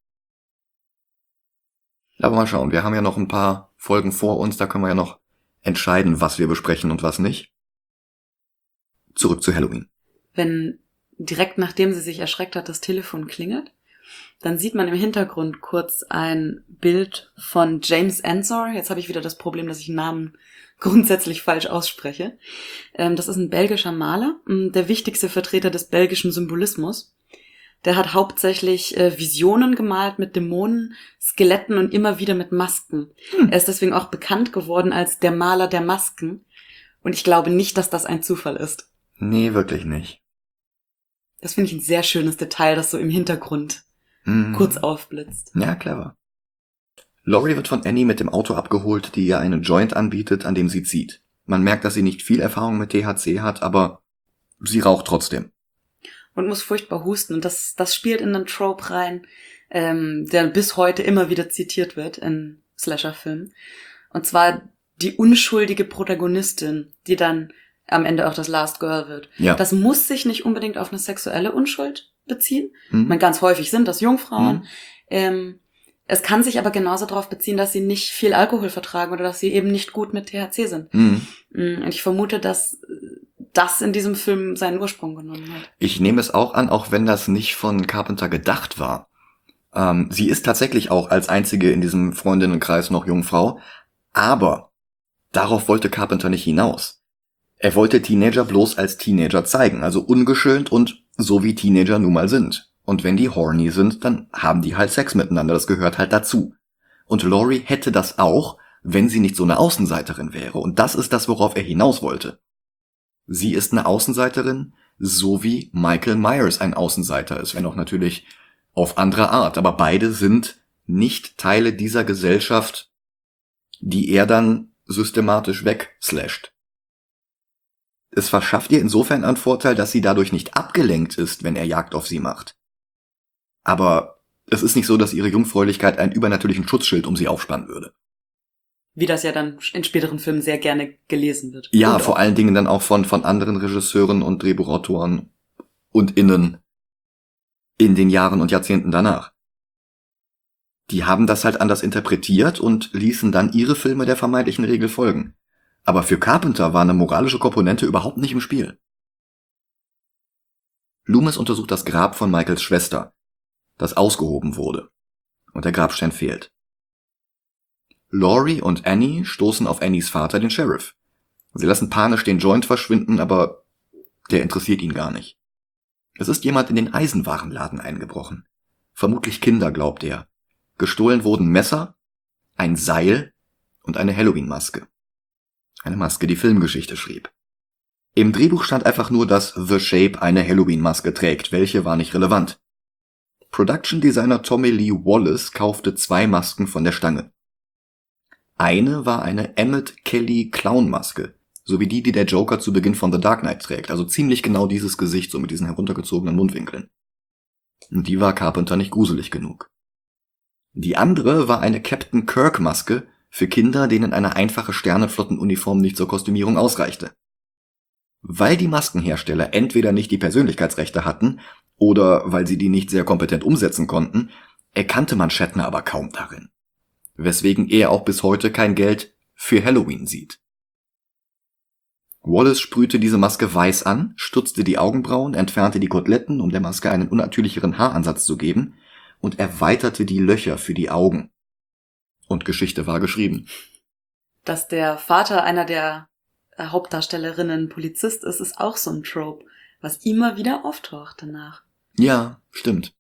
Aber mal schauen, wir haben ja noch ein paar Folgen vor uns, da können wir ja noch entscheiden, was wir besprechen und was nicht. Zurück zu Halloween. Wenn direkt nachdem sie sich erschreckt hat, das Telefon klingelt, dann sieht man im Hintergrund kurz ein Bild von James Ensor. Jetzt habe ich wieder das Problem, dass ich einen Namen grundsätzlich falsch ausspreche. Das ist ein belgischer Maler, der wichtigste Vertreter des belgischen Symbolismus. Der hat hauptsächlich Visionen gemalt mit Dämonen, Skeletten und immer wieder mit Masken. Er ist deswegen auch bekannt geworden als der Maler der Masken. Und ich glaube nicht, dass das ein Zufall ist. Nee, wirklich nicht. Das finde ich ein sehr schönes Detail, das so im Hintergrund kurz aufblitzt. Ja, clever. Laurie wird von Annie mit dem Auto abgeholt, die ihr einen Joint anbietet, an dem sie zieht. Man merkt, dass sie nicht viel Erfahrung mit THC hat, aber sie raucht trotzdem. Und muss furchtbar husten. Und das spielt in einen Trope rein, der bis heute immer wieder zitiert wird in Slasher-Filmen. Und zwar die unschuldige Protagonistin, die dann am Ende auch das Last Girl wird. Ja. Das muss sich nicht unbedingt auf eine sexuelle Unschuld beziehen. Ich meine, ganz häufig sind das Jungfrauen. Es kann sich aber genauso darauf beziehen, dass sie nicht viel Alkohol vertragen oder dass sie eben nicht gut mit THC sind. Und ich vermute, dass das in diesem Film seinen Ursprung genommen hat. Ich nehme es auch an, auch wenn das nicht von Carpenter gedacht war. Sie ist tatsächlich auch als einzige in diesem Freundinnenkreis noch Jungfrau, aber darauf wollte Carpenter nicht hinaus. Er wollte Teenager bloß als Teenager zeigen, also ungeschönt und so wie Teenager nun mal sind. Und wenn die horny sind, dann haben die halt Sex miteinander, das gehört halt dazu. Und Laurie hätte das auch, wenn sie nicht so eine Außenseiterin wäre. Und das ist das, worauf er hinaus wollte. Sie ist eine Außenseiterin, so wie Michael Myers ein Außenseiter ist, wenn auch natürlich auf andere Art. Aber beide sind nicht Teile dieser Gesellschaft, die er dann systematisch wegslasht. Es verschafft ihr insofern einen Vorteil, dass sie dadurch nicht abgelenkt ist, wenn er Jagd auf sie macht. Aber es ist nicht so, dass ihre Jungfräulichkeit einen übernatürlichen Schutzschild um sie aufspannen würde. Wie das ja dann in späteren Filmen sehr gerne gelesen wird. Ja, vor allen Dingen dann auch von anderen Regisseuren und Drehbuchautoren und in den Jahren und Jahrzehnten danach. Die haben das halt anders interpretiert und ließen dann ihre Filme der vermeintlichen Regel folgen. Aber für Carpenter war eine moralische Komponente überhaupt nicht im Spiel. Loomis untersucht das Grab von Michaels Schwester, das ausgehoben wurde. Und der Grabstein fehlt. Laurie und Annie stoßen auf Annies Vater, den Sheriff. Sie lassen panisch den Joint verschwinden, aber der interessiert ihn gar nicht. Es ist jemand in den Eisenwarenladen eingebrochen. Vermutlich Kinder, glaubt er. Gestohlen wurden Messer, ein Seil und eine Halloween-Maske. Eine Maske, die Filmgeschichte schrieb. Im Drehbuch stand einfach nur, dass The Shape eine Halloween-Maske trägt. Welche war nicht relevant. Production Designer Tommy Lee Wallace kaufte 2 Masken von der Stange. Eine war eine Emmett Kelly Clown-Maske, so wie die der Joker zu Beginn von The Dark Knight trägt. Also ziemlich genau dieses Gesicht, so mit diesen heruntergezogenen Mundwinkeln. Und die war Carpenter nicht gruselig genug. Die andere war eine Captain Kirk-Maske für Kinder, denen eine einfache Sternenflottenuniform nicht zur Kostümierung ausreichte. Weil die Maskenhersteller entweder nicht die Persönlichkeitsrechte hatten oder weil sie die nicht sehr kompetent umsetzen konnten, erkannte man Shatner aber kaum darin, weswegen er auch bis heute kein Geld für Halloween sieht. Wallace sprühte diese Maske weiß an, stutzte die Augenbrauen, entfernte die Koteletten, um der Maske einen unnatürlicheren Haaransatz zu geben, und erweiterte die Löcher für die Augen. Und Geschichte war geschrieben. Dass der Vater einer der Hauptdarstellerinnen Polizist ist, ist auch so ein Trope, was immer wieder auftaucht danach. Ja, stimmt.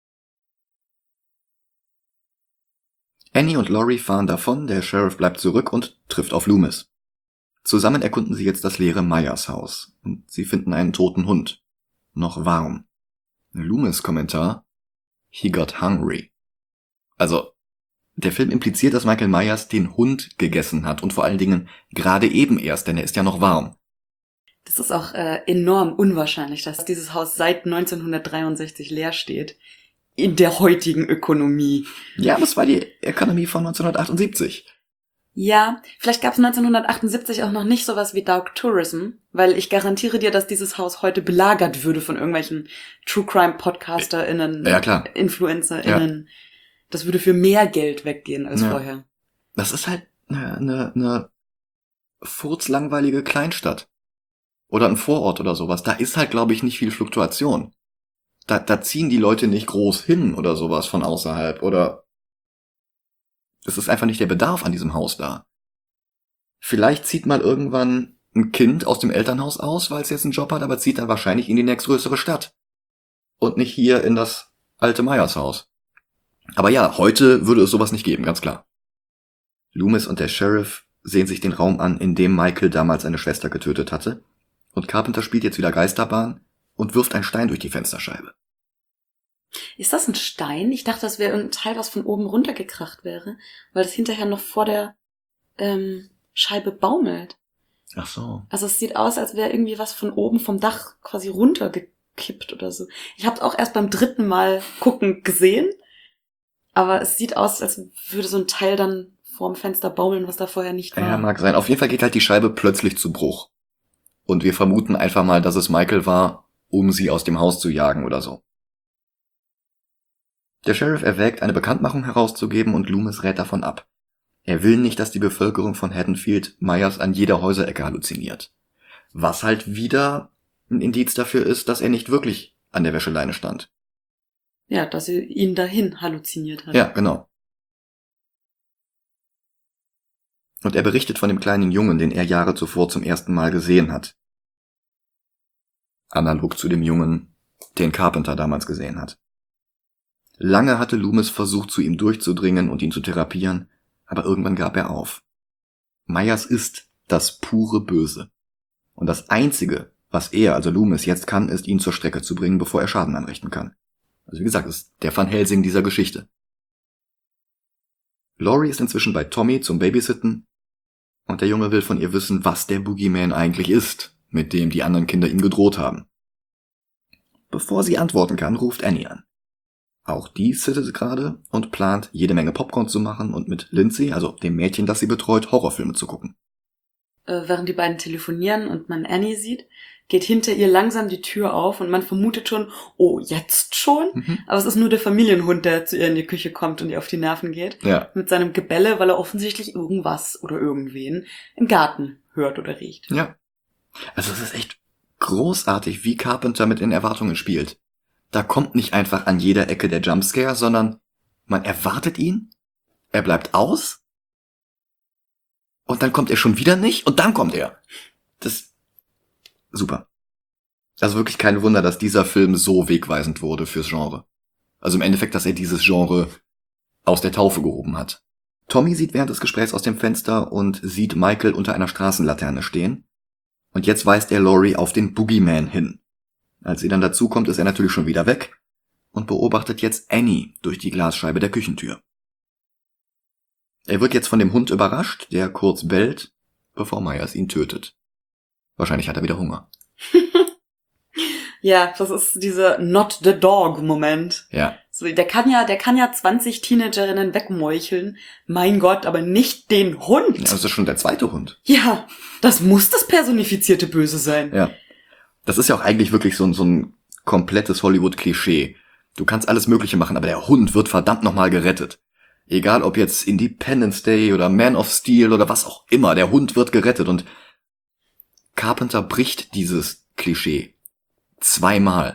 Annie und Laurie fahren davon, der Sheriff bleibt zurück und trifft auf Loomis. Zusammen erkunden sie jetzt das leere Myers Haus und sie finden einen toten Hund. Noch warm. Loomis Kommentar: He got hungry. Also, der Film impliziert, dass Michael Myers den Hund gegessen hat und vor allen Dingen gerade eben erst, denn er ist ja noch warm. Das ist auch enorm unwahrscheinlich, dass dieses Haus seit 1963 leer steht. In der heutigen Ökonomie. Ja, das war die Ökonomie von 1978. Ja, vielleicht gab es 1978 auch noch nicht sowas wie Dark Tourism, weil ich garantiere dir, dass dieses Haus heute belagert würde von irgendwelchen True Crime PodcasterInnen, ja, klar. InfluencerInnen. Ja. Das würde für mehr Geld weggehen als vorher. Das ist halt eine furzlangweilige Kleinstadt. Oder ein Vorort oder sowas. Da ist halt, glaube ich, nicht viel Fluktuation. Da ziehen die Leute nicht groß hin oder sowas von außerhalb. Oder es ist einfach nicht der Bedarf an diesem Haus da. Vielleicht zieht mal irgendwann ein Kind aus dem Elternhaus aus, weil es jetzt einen Job hat, aber zieht dann wahrscheinlich in die nächstgrößere Stadt. Und nicht hier in das alte Myers-Haus. Aber ja, heute würde es sowas nicht geben, ganz klar. Loomis und der Sheriff sehen sich den Raum an, in dem Michael damals seine Schwester getötet hatte. Und Carpenter spielt jetzt wieder Geisterbahn und wirft einen Stein durch die Fensterscheibe. Ist das ein Stein? Ich dachte, das wäre irgendein Teil, was von oben runtergekracht wäre, weil das hinterher noch vor der Scheibe baumelt. Ach so. Also es sieht aus, als wäre irgendwie was von oben vom Dach quasi runtergekippt oder so. Ich habe es auch erst beim 3. Mal gucken gesehen, aber es sieht aus, als würde so ein Teil dann vorm Fenster baumeln, was da vorher nicht war. Ja, mag sein. Auf jeden Fall geht halt die Scheibe plötzlich zu Bruch. Und wir vermuten einfach mal, dass es Michael war, um sie aus dem Haus zu jagen oder so. Der Sheriff erwägt, eine Bekanntmachung herauszugeben und Loomis rät davon ab. Er will nicht, dass die Bevölkerung von Haddonfield Myers an jeder Häuserecke halluziniert. Was halt wieder ein Indiz dafür ist, dass er nicht wirklich an der Wäscheleine stand. Ja, dass sie ihn dahin halluziniert hat. Ja, genau. Und er berichtet von dem kleinen Jungen, den er Jahre zuvor zum ersten Mal gesehen hat. Analog zu dem Jungen, den Carpenter damals gesehen hat. Lange hatte Loomis versucht, zu ihm durchzudringen und ihn zu therapieren, aber irgendwann gab er auf. Myers ist das pure Böse. Und das Einzige, was er, also Loomis, jetzt kann, ist, ihn zur Strecke zu bringen, bevor er Schaden anrichten kann. Also wie gesagt, ist der Van Helsing dieser Geschichte. Laurie ist inzwischen bei Tommy zum Babysitten und der Junge will von ihr wissen, was der Boogeyman eigentlich ist, mit dem die anderen Kinder ihm gedroht haben. Bevor sie antworten kann, ruft Annie an. Auch die sittet gerade und plant, jede Menge Popcorn zu machen und mit Lindsay, also dem Mädchen, das sie betreut, Horrorfilme zu gucken. Während die beiden telefonieren und man Annie sieht, geht hinter ihr langsam die Tür auf und man vermutet schon, oh, jetzt schon? Aber es ist nur der Familienhund, der zu ihr in die Küche kommt und ihr auf die Nerven geht. Ja. Mit seinem Gebelle, weil er offensichtlich irgendwas oder irgendwen im Garten hört oder riecht. Ja. Also es ist echt großartig, wie Carpenter mit den Erwartungen spielt. Da kommt nicht einfach an jeder Ecke der Jumpscare, sondern man erwartet ihn, er bleibt aus und dann kommt er schon wieder nicht und dann kommt er. Das super. Also wirklich kein Wunder, dass dieser Film so wegweisend wurde fürs Genre. Also im Endeffekt, dass er dieses Genre aus der Taufe gehoben hat. Tommy sieht während des Gesprächs aus dem Fenster und sieht Michael unter einer Straßenlaterne stehen. Und jetzt weist er Laurie auf den Boogeyman hin. Als sie dann dazukommt, ist er natürlich schon wieder weg und beobachtet jetzt Annie durch die Glasscheibe der Küchentür. Er wird jetzt von dem Hund überrascht, der kurz bellt, bevor Myers ihn tötet. Wahrscheinlich hat er wieder Hunger. Ja, das ist dieser Not the Dog-Moment. Ja. So, der kann ja 20 Teenagerinnen wegmeucheln. Mein Gott, aber nicht den Hund. Das ist schon der zweite Hund. Ja, das muss das personifizierte Böse sein. Ja. Das ist ja auch eigentlich wirklich so ein komplettes Hollywood-Klischee. Du kannst alles Mögliche machen, aber der Hund wird verdammt nochmal gerettet. Egal ob jetzt Independence Day oder Man of Steel oder was auch immer, der Hund wird gerettet und Carpenter bricht dieses Klischee 2-mal.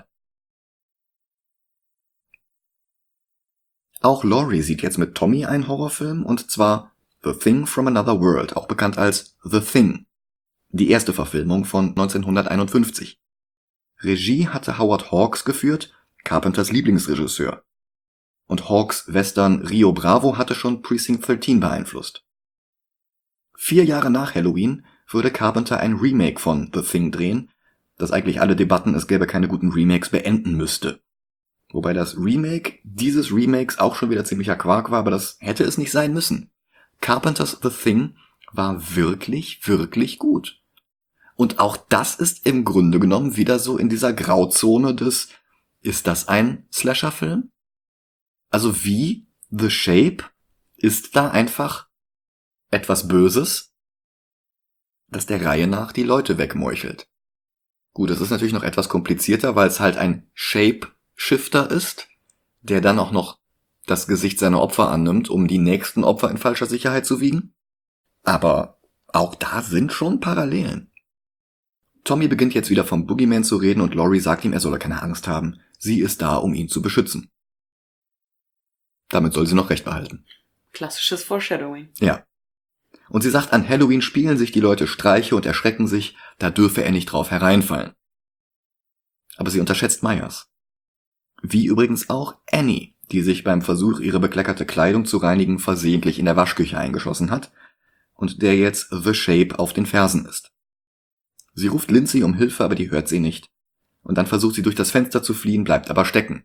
Auch Laurie sieht jetzt mit Tommy einen Horrorfilm, und zwar The Thing from Another World, auch bekannt als The Thing. Die erste Verfilmung von 1951. Regie hatte Howard Hawks geführt, Carpenters Lieblingsregisseur. Und Hawks' Western Rio Bravo hatte schon Precinct 13 beeinflusst. 4 Jahre nach Halloween würde Carpenter ein Remake von The Thing drehen, das eigentlich alle Debatten, es gäbe keine guten Remakes, beenden müsste. Wobei das Remake dieses Remakes auch schon wieder ziemlicher Quark war, aber das hätte es nicht sein müssen. Carpenters The Thing war wirklich, wirklich gut. Und auch das ist im Grunde genommen wieder so in dieser Grauzone des, ist das ein Slasher-Film? Also wie The Shape ist da einfach etwas Böses, das der Reihe nach die Leute wegmeuchelt. Gut, es ist natürlich noch etwas komplizierter, weil es halt ein Shape-Shifter ist, der dann auch noch das Gesicht seiner Opfer annimmt, um die nächsten Opfer in falscher Sicherheit zu wiegen. Aber auch da sind schon Parallelen. Tommy beginnt jetzt wieder vom Boogeyman zu reden und Laurie sagt ihm, er solle keine Angst haben. Sie ist da, um ihn zu beschützen. Damit soll sie noch recht behalten. Klassisches Foreshadowing. Ja. Und sie sagt, an Halloween spielen sich die Leute Streiche und erschrecken sich, da dürfe er nicht drauf hereinfallen. Aber sie unterschätzt Myers. Wie übrigens auch Annie, die sich beim Versuch, ihre bekleckerte Kleidung zu reinigen, versehentlich in der Waschküche eingeschlossen hat und der jetzt The Shape auf den Fersen ist. Sie ruft Lindsay um Hilfe, aber die hört sie nicht. Und dann versucht sie durch das Fenster zu fliehen, bleibt aber stecken.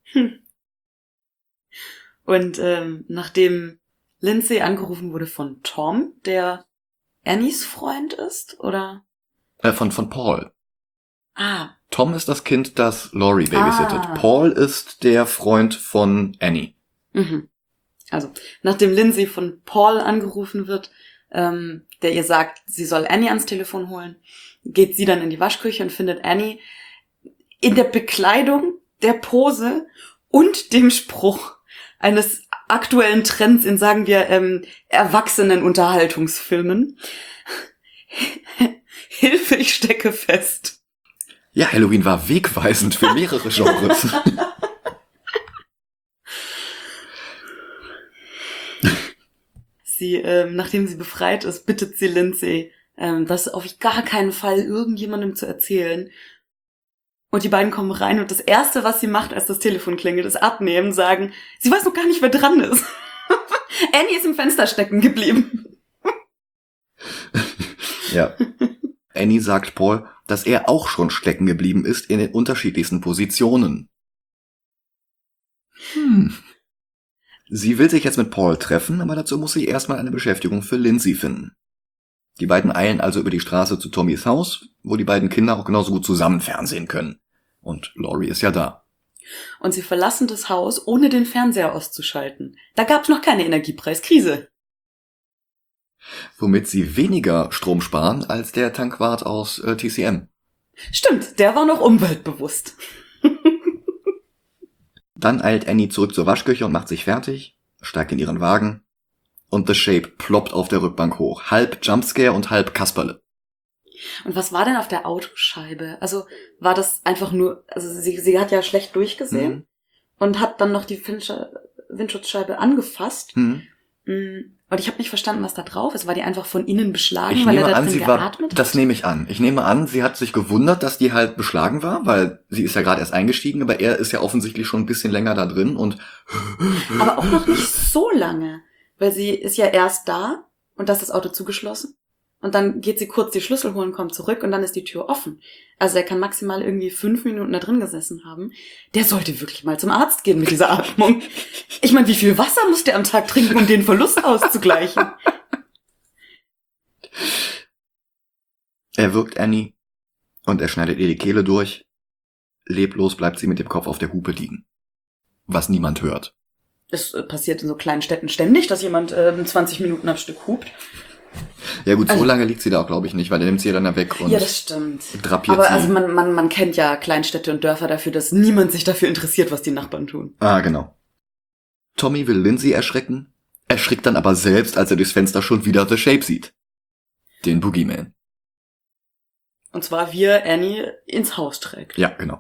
Und nachdem Lindsay angerufen wurde von Tom, der Annies Freund ist, oder? Von Paul. Ah. Tom ist das Kind, das Laurie babysittet. Paul ist der Freund von Annie. Mhm. Also, nachdem Lindsay von Paul angerufen wird, der ihr sagt, sie soll Annie ans Telefon holen, geht sie dann in die Waschküche und findet Annie in der Bekleidung, der Pose und dem Spruch eines aktuellen Trends in, sagen wir, Erwachsenen-Unterhaltungsfilmen. Hilfe, ich stecke fest. Ja, Halloween war wegweisend für mehrere Genres. Sie, nachdem sie befreit ist, bittet sie Lindsay, das auf gar keinen Fall irgendjemandem zu erzählen. Und die beiden kommen rein und das Erste, was sie macht, als das Telefon klingelt, ist abnehmen, sagen, sie weiß noch gar nicht, wer dran ist. Annie ist im Fenster stecken geblieben. Ja. Annie sagt Paul, dass er auch schon stecken geblieben ist in den unterschiedlichsten Positionen. Sie will sich jetzt mit Paul treffen, aber dazu muss sie erstmal eine Beschäftigung für Lindsay finden. Die beiden eilen also über die Straße zu Tommys Haus, wo die beiden Kinder auch genauso gut zusammen fernsehen können. Und Laurie ist ja da. Und sie verlassen das Haus, ohne den Fernseher auszuschalten. Da gab's noch keine Energiepreiskrise. Womit sie weniger Strom sparen als der Tankwart aus TCM. Stimmt, der war noch umweltbewusst. Dann eilt Annie zurück zur Waschküche und macht sich fertig, steigt in ihren Wagen und The Shape ploppt auf der Rückbank hoch. Halb Jumpscare und halb Kasperle. Und was war denn auf der Autoscheibe? Also war das einfach nur, also sie hat ja schlecht durchgesehen und hat dann noch die Windschutzscheibe angefasst. Und ich habe nicht verstanden, was da drauf ist. War die einfach von innen beschlagen, weil er da drin geatmet hat? Das nehme ich an. Ich nehme an, sie hat sich gewundert, dass die halt beschlagen war, weil sie ist ja gerade erst eingestiegen, aber er ist ja offensichtlich schon ein bisschen länger da drin und... Aber auch noch nicht so lange, weil sie ist ja erst da und da ist das Auto zugeschlossen. Und dann geht sie kurz die Schlüssel holen, kommt zurück und dann ist die Tür offen. Also er kann maximal irgendwie 5 Minuten da drin gesessen haben. Der sollte wirklich mal zum Arzt gehen mit dieser Atmung. Ich meine, wie viel Wasser muss der am Tag trinken, um den Verlust auszugleichen? Er wirkt Annie und er schneidet ihr die Kehle durch. Leblos bleibt sie mit dem Kopf auf der Hupe liegen. Was niemand hört. Es passiert in so kleinen Städten ständig, dass jemand 20 Minuten am Stück hupt. Ja gut, so lange liegt sie da auch, glaube ich, nicht, weil er nimmt sie ja dann weg und ja, das stimmt. drapiert aber sie. also man kennt ja Kleinstädte und Dörfer dafür, dass niemand sich dafür interessiert, was die Nachbarn tun. Ah, genau. Tommy will Lindsay erschrecken, erschrickt dann aber selbst, als er durchs Fenster schon wieder The Shape sieht. Den Boogeyman. Und zwar, wie er Annie ins Haus trägt. Ja, genau.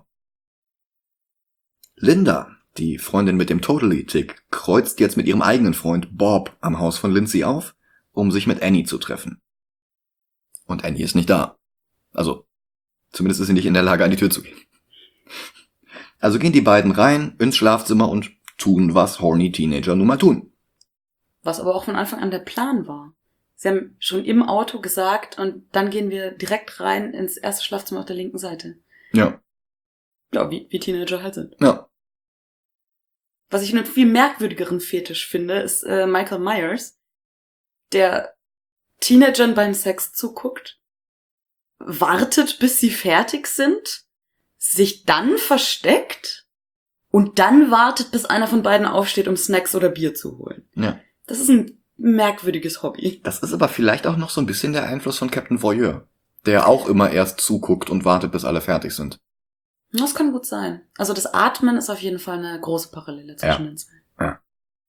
Linda, die Freundin mit dem Totally-Tick, kreuzt jetzt mit ihrem eigenen Freund Bob am Haus von Lindsay auf, um sich mit Annie zu treffen. Und Annie ist nicht da. Also, zumindest ist sie nicht in der Lage, an die Tür zu gehen. Also gehen die beiden rein ins Schlafzimmer und tun, was horny Teenager nun mal tun. Was aber auch von Anfang an der Plan war. Sie haben schon im Auto gesagt, und dann gehen wir direkt rein ins erste Schlafzimmer auf der linken Seite. Ja. Ja, wie Teenager halt sind. Ja. Was ich einen viel merkwürdigeren Fetisch finde, ist Michael Myers, der Teenagern beim Sex zuguckt, wartet, bis sie fertig sind, sich dann versteckt und dann wartet, bis einer von beiden aufsteht, um Snacks oder Bier zu holen. Ja. Das ist ein merkwürdiges Hobby. Das ist aber vielleicht auch noch so ein bisschen der Einfluss von Captain Voyeur, der auch immer erst zuguckt und wartet, bis alle fertig sind. Das kann gut sein. Also das Atmen ist auf jeden Fall eine große Parallele zwischen den zwei. Ja.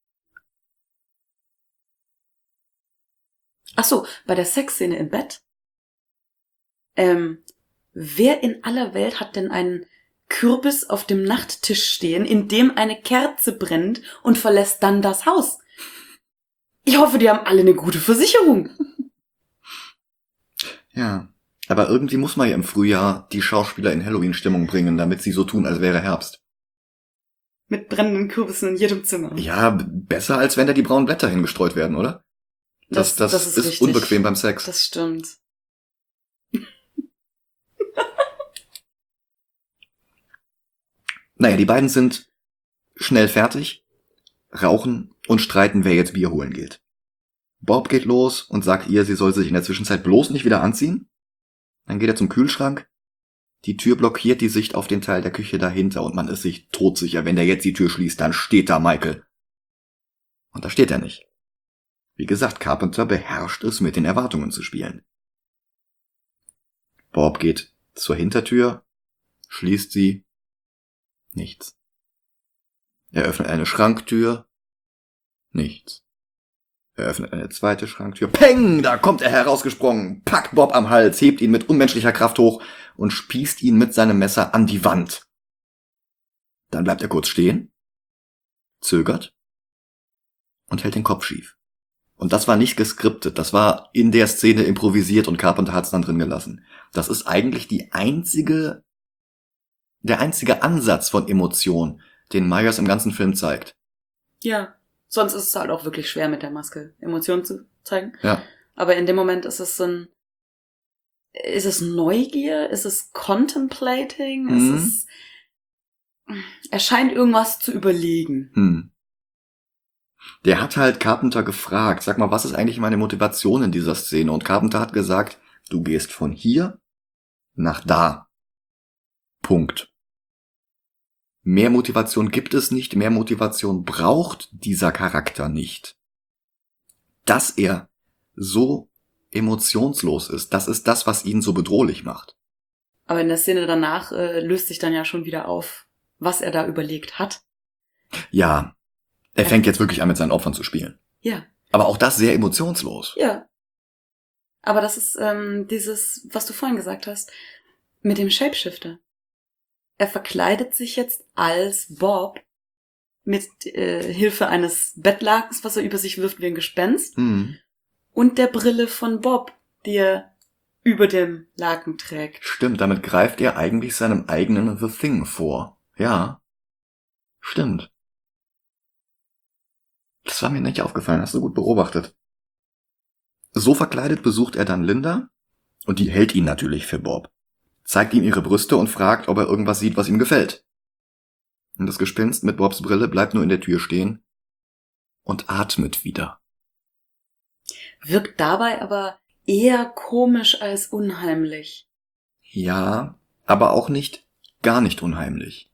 Ach so, bei der Sexszene im Bett. Wer in aller Welt hat denn einen Kürbis auf dem Nachttisch stehen, in dem eine Kerze brennt und verlässt dann das Haus? Ich hoffe, die haben alle eine gute Versicherung. Ja. Aber irgendwie muss man ja im Frühjahr die Schauspieler in Halloween-Stimmung bringen, damit sie so tun, als wäre Herbst. Mit brennenden Kürbissen in jedem Zimmer. Ja, besser als wenn da die braunen Blätter hingestreut werden, oder? Das ist richtig. unbequem beim Sex. Das stimmt. Naja, die beiden sind schnell fertig, rauchen und streiten, wer jetzt Bier holen geht. Bob geht los und sagt ihr, sie soll sich in der Zwischenzeit bloß nicht wieder anziehen. Dann geht er zum Kühlschrank. Die Tür blockiert die Sicht auf den Teil der Küche dahinter und man ist sich todsicher, wenn der jetzt die Tür schließt, dann steht da Michael. Und da steht er nicht. Wie gesagt, Carpenter beherrscht es, mit den Erwartungen zu spielen. Bob geht zur Hintertür, schließt sie. Nichts. Er öffnet eine Schranktür. Nichts. Er öffnet eine zweite Schranktür. Peng! Da kommt er herausgesprungen, packt Bob am Hals, hebt ihn mit unmenschlicher Kraft hoch und spießt ihn mit seinem Messer an die Wand. Dann bleibt er kurz stehen, zögert und hält den Kopf schief. Und das war nicht geskriptet, das war in der Szene improvisiert und Carpenter hat's dann drin gelassen. Das ist eigentlich der einzige Ansatz von Emotion, den Myers im ganzen Film zeigt. Ja, sonst ist es halt auch wirklich schwer, mit der Maske Emotionen zu zeigen. Ja. Aber in dem Moment ist es ist es Neugier? Ist es Contemplating? Er scheint irgendwas zu überlegen. Der hat halt Carpenter gefragt, sag mal, was ist eigentlich meine Motivation in dieser Szene? Und Carpenter hat gesagt, du gehst von hier nach da. Punkt. Mehr Motivation gibt es nicht, mehr Motivation braucht dieser Charakter nicht. Dass er so emotionslos ist, das ist das, was ihn so bedrohlich macht. Aber in der Szene danach löst sich dann ja schon wieder auf, was er da überlegt hat. Ja, er fängt jetzt wirklich an, mit seinen Opfern zu spielen. Ja. Aber auch das sehr emotionslos. Ja. Aber das ist dieses, was du vorhin gesagt hast, mit dem Shapeshifter. Er verkleidet sich jetzt als Bob mit Hilfe eines Bettlakens, was er über sich wirft wie ein Gespenst, und der Brille von Bob, die er über dem Laken trägt. Stimmt, damit greift er eigentlich seinem eigenen The Thing vor. Ja, stimmt. Das war mir nicht aufgefallen, hast du gut beobachtet. So verkleidet besucht er dann Linda und die hält ihn natürlich für Bob. Zeigt ihm ihre Brüste und fragt, ob er irgendwas sieht, was ihm gefällt. Und das Gespenst mit Bobs Brille bleibt nur in der Tür stehen und atmet wieder. Wirkt dabei aber eher komisch als unheimlich. Ja, aber auch gar nicht unheimlich.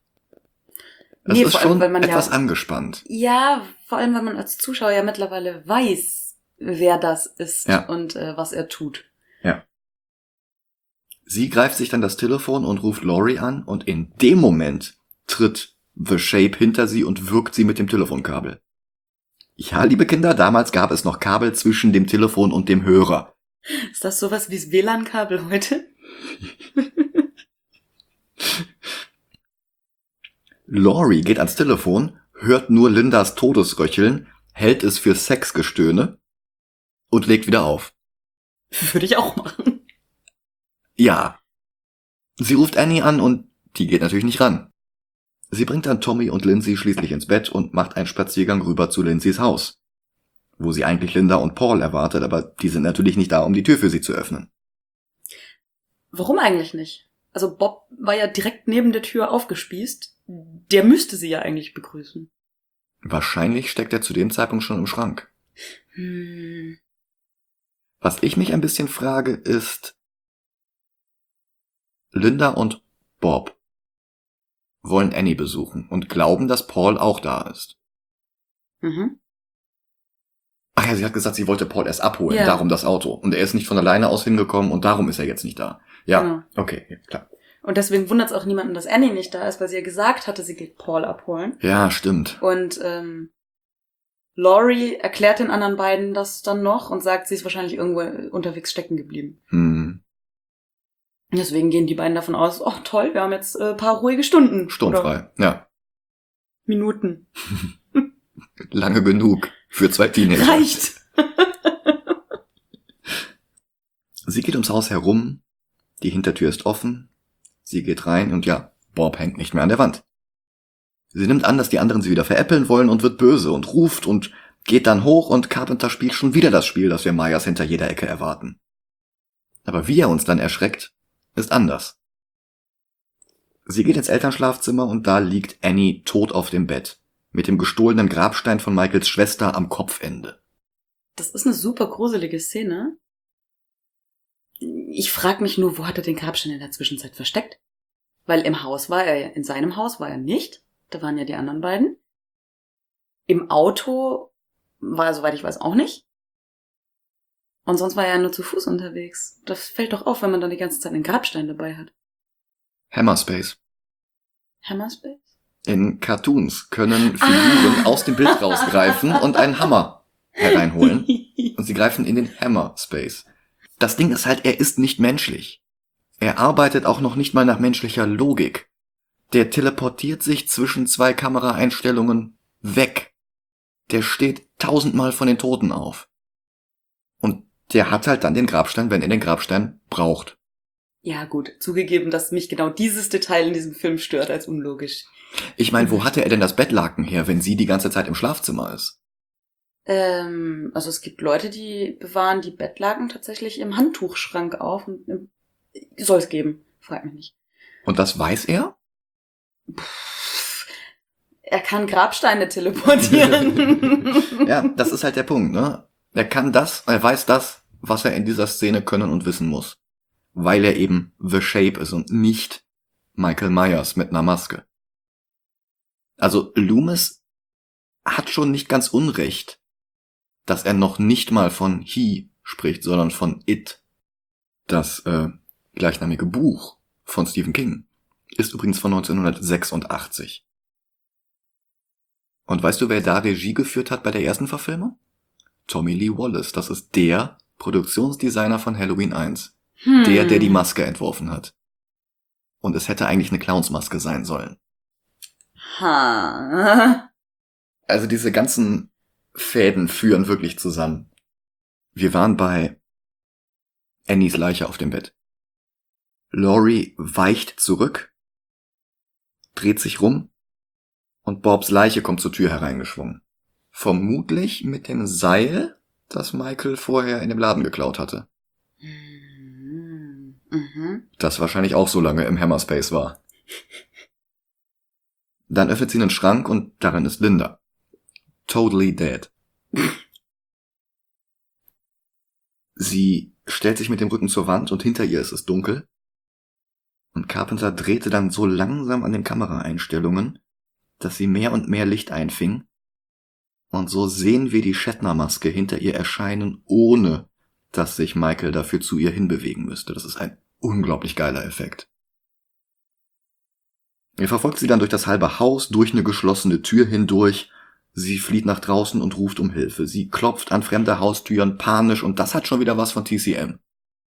Es ist vor allem, schon weil man etwas angespannt. Ja, vor allem, weil man als Zuschauer ja mittlerweile weiß, wer das ist und was er tut. Ja. Sie greift sich dann das Telefon und ruft Laurie an und in dem Moment tritt The Shape hinter sie und wirkt sie mit dem Telefonkabel. Ja, liebe Kinder, damals gab es noch Kabel zwischen dem Telefon und dem Hörer. Ist das sowas wie das WLAN-Kabel heute? Laurie geht ans Telefon, hört nur Lindas Todesröcheln, hält es für Sexgestöhne und legt wieder auf. Würde ich auch machen. Ja. Sie ruft Annie an und die geht natürlich nicht ran. Sie bringt dann Tommy und Lindsay schließlich ins Bett und macht einen Spaziergang rüber zu Lindsays Haus, wo sie eigentlich Linda und Paul erwartet, aber die sind natürlich nicht da, um die Tür für sie zu öffnen. Warum eigentlich nicht? Also Bob war ja direkt neben der Tür aufgespießt. Der müsste sie ja eigentlich begrüßen. Wahrscheinlich steckt er zu dem Zeitpunkt schon im Schrank. Was ich mich ein bisschen frage, ist, Linda und Bob wollen Annie besuchen und glauben, dass Paul auch da ist. Ach ja, sie hat gesagt, sie wollte Paul erst abholen, darum das Auto. Und er ist nicht von alleine aus hingekommen und darum ist er jetzt nicht da. Ja, okay, ja, klar. Und deswegen wundert es auch niemanden, dass Annie nicht da ist, weil sie ja gesagt hatte, sie geht Paul abholen. Ja, stimmt. Und Laurie erklärt den anderen beiden das dann noch und sagt, sie ist wahrscheinlich irgendwo unterwegs stecken geblieben. Deswegen gehen die beiden davon aus, oh toll, wir haben jetzt ein paar ruhige Stunden. Sturmfrei, ja. Minuten. Lange genug für 2 Teenager. Reicht. Sie geht ums Haus herum, die Hintertür ist offen, sie geht rein und ja, Bob hängt nicht mehr an der Wand. Sie nimmt an, dass die anderen sie wieder veräppeln wollen und wird böse und ruft und geht dann hoch und Carpenter spielt schon wieder das Spiel, das wir Myers hinter jeder Ecke erwarten. Aber wie er uns dann erschreckt, ist anders. Sie geht ins Elternschlafzimmer und da liegt Annie tot auf dem Bett, mit dem gestohlenen Grabstein von Michaels Schwester am Kopfende. Das ist eine super gruselige Szene. Ich frage mich nur, wo hat er den Grabstein in der Zwischenzeit versteckt? Weil in seinem Haus war er nicht. Da waren ja die anderen beiden. Im Auto war er, soweit ich weiß, auch nicht. Und sonst war er ja nur zu Fuß unterwegs. Das fällt doch auf, wenn man dann die ganze Zeit einen Grabstein dabei hat. Hammerspace. Hammerspace? In Cartoons können Figuren aus dem Bild rausgreifen und einen Hammer hereinholen. Und sie greifen in den Hammerspace. Das Ding ist halt, er ist nicht menschlich. Er arbeitet auch noch nicht mal nach menschlicher Logik. Der teleportiert sich zwischen 2 Kameraeinstellungen weg. Der steht 1000-mal von den Toten auf. Und der hat halt dann den Grabstein, wenn er den Grabstein braucht. Ja gut, zugegeben, dass mich genau dieses Detail in diesem Film stört als unlogisch. Ich meine, wo hatte er denn das Bettlaken her, wenn sie die ganze Zeit im Schlafzimmer ist? Also es gibt Leute, die bewahren die Bettlaken tatsächlich im Handtuchschrank auf. Soll es geben, frag mich nicht. Und das weiß er? Er kann Grabsteine teleportieren. Ja, das ist halt der Punkt, ne? Er weiß das, was er in dieser Szene können und wissen muss. Weil er eben The Shape ist und nicht Michael Myers mit einer Maske. Also Loomis hat schon nicht ganz unrecht, dass er noch nicht mal von He spricht, sondern von It. Das gleichnamige Buch von Stephen King ist übrigens von 1986. Und weißt du, wer da Regie geführt hat bei der ersten Verfilmung? Tommy Lee Wallace. Das ist der Produktionsdesigner von Halloween 1. Der die Maske entworfen hat. Und es hätte eigentlich eine Clownsmaske sein sollen. Also diese ganzen Fäden führen wirklich zusammen. Wir waren bei Annies Leiche auf dem Bett. Laurie weicht zurück, dreht sich rum und Bobs Leiche kommt zur Tür hereingeschwungen. Vermutlich mit dem Seil, das Michael vorher in dem Laden geklaut hatte. Das wahrscheinlich auch so lange im Hammerspace war. Dann öffnet sie einen Schrank und darin ist Linda. Totally dead. Sie stellt sich mit dem Rücken zur Wand und hinter ihr ist es dunkel. Und Carpenter drehte dann so langsam an den Kameraeinstellungen, dass sie mehr und mehr Licht einfing Und so sehen wir die Shatner-Maske hinter ihr erscheinen, ohne dass sich Michael dafür zu ihr hinbewegen müsste. Das ist ein unglaublich geiler Effekt. Er verfolgt sie dann durch das halbe Haus, durch eine geschlossene Tür hindurch. Sie flieht nach draußen und ruft um Hilfe. Sie klopft an fremde Haustüren, panisch, und das hat schon wieder was von TCM.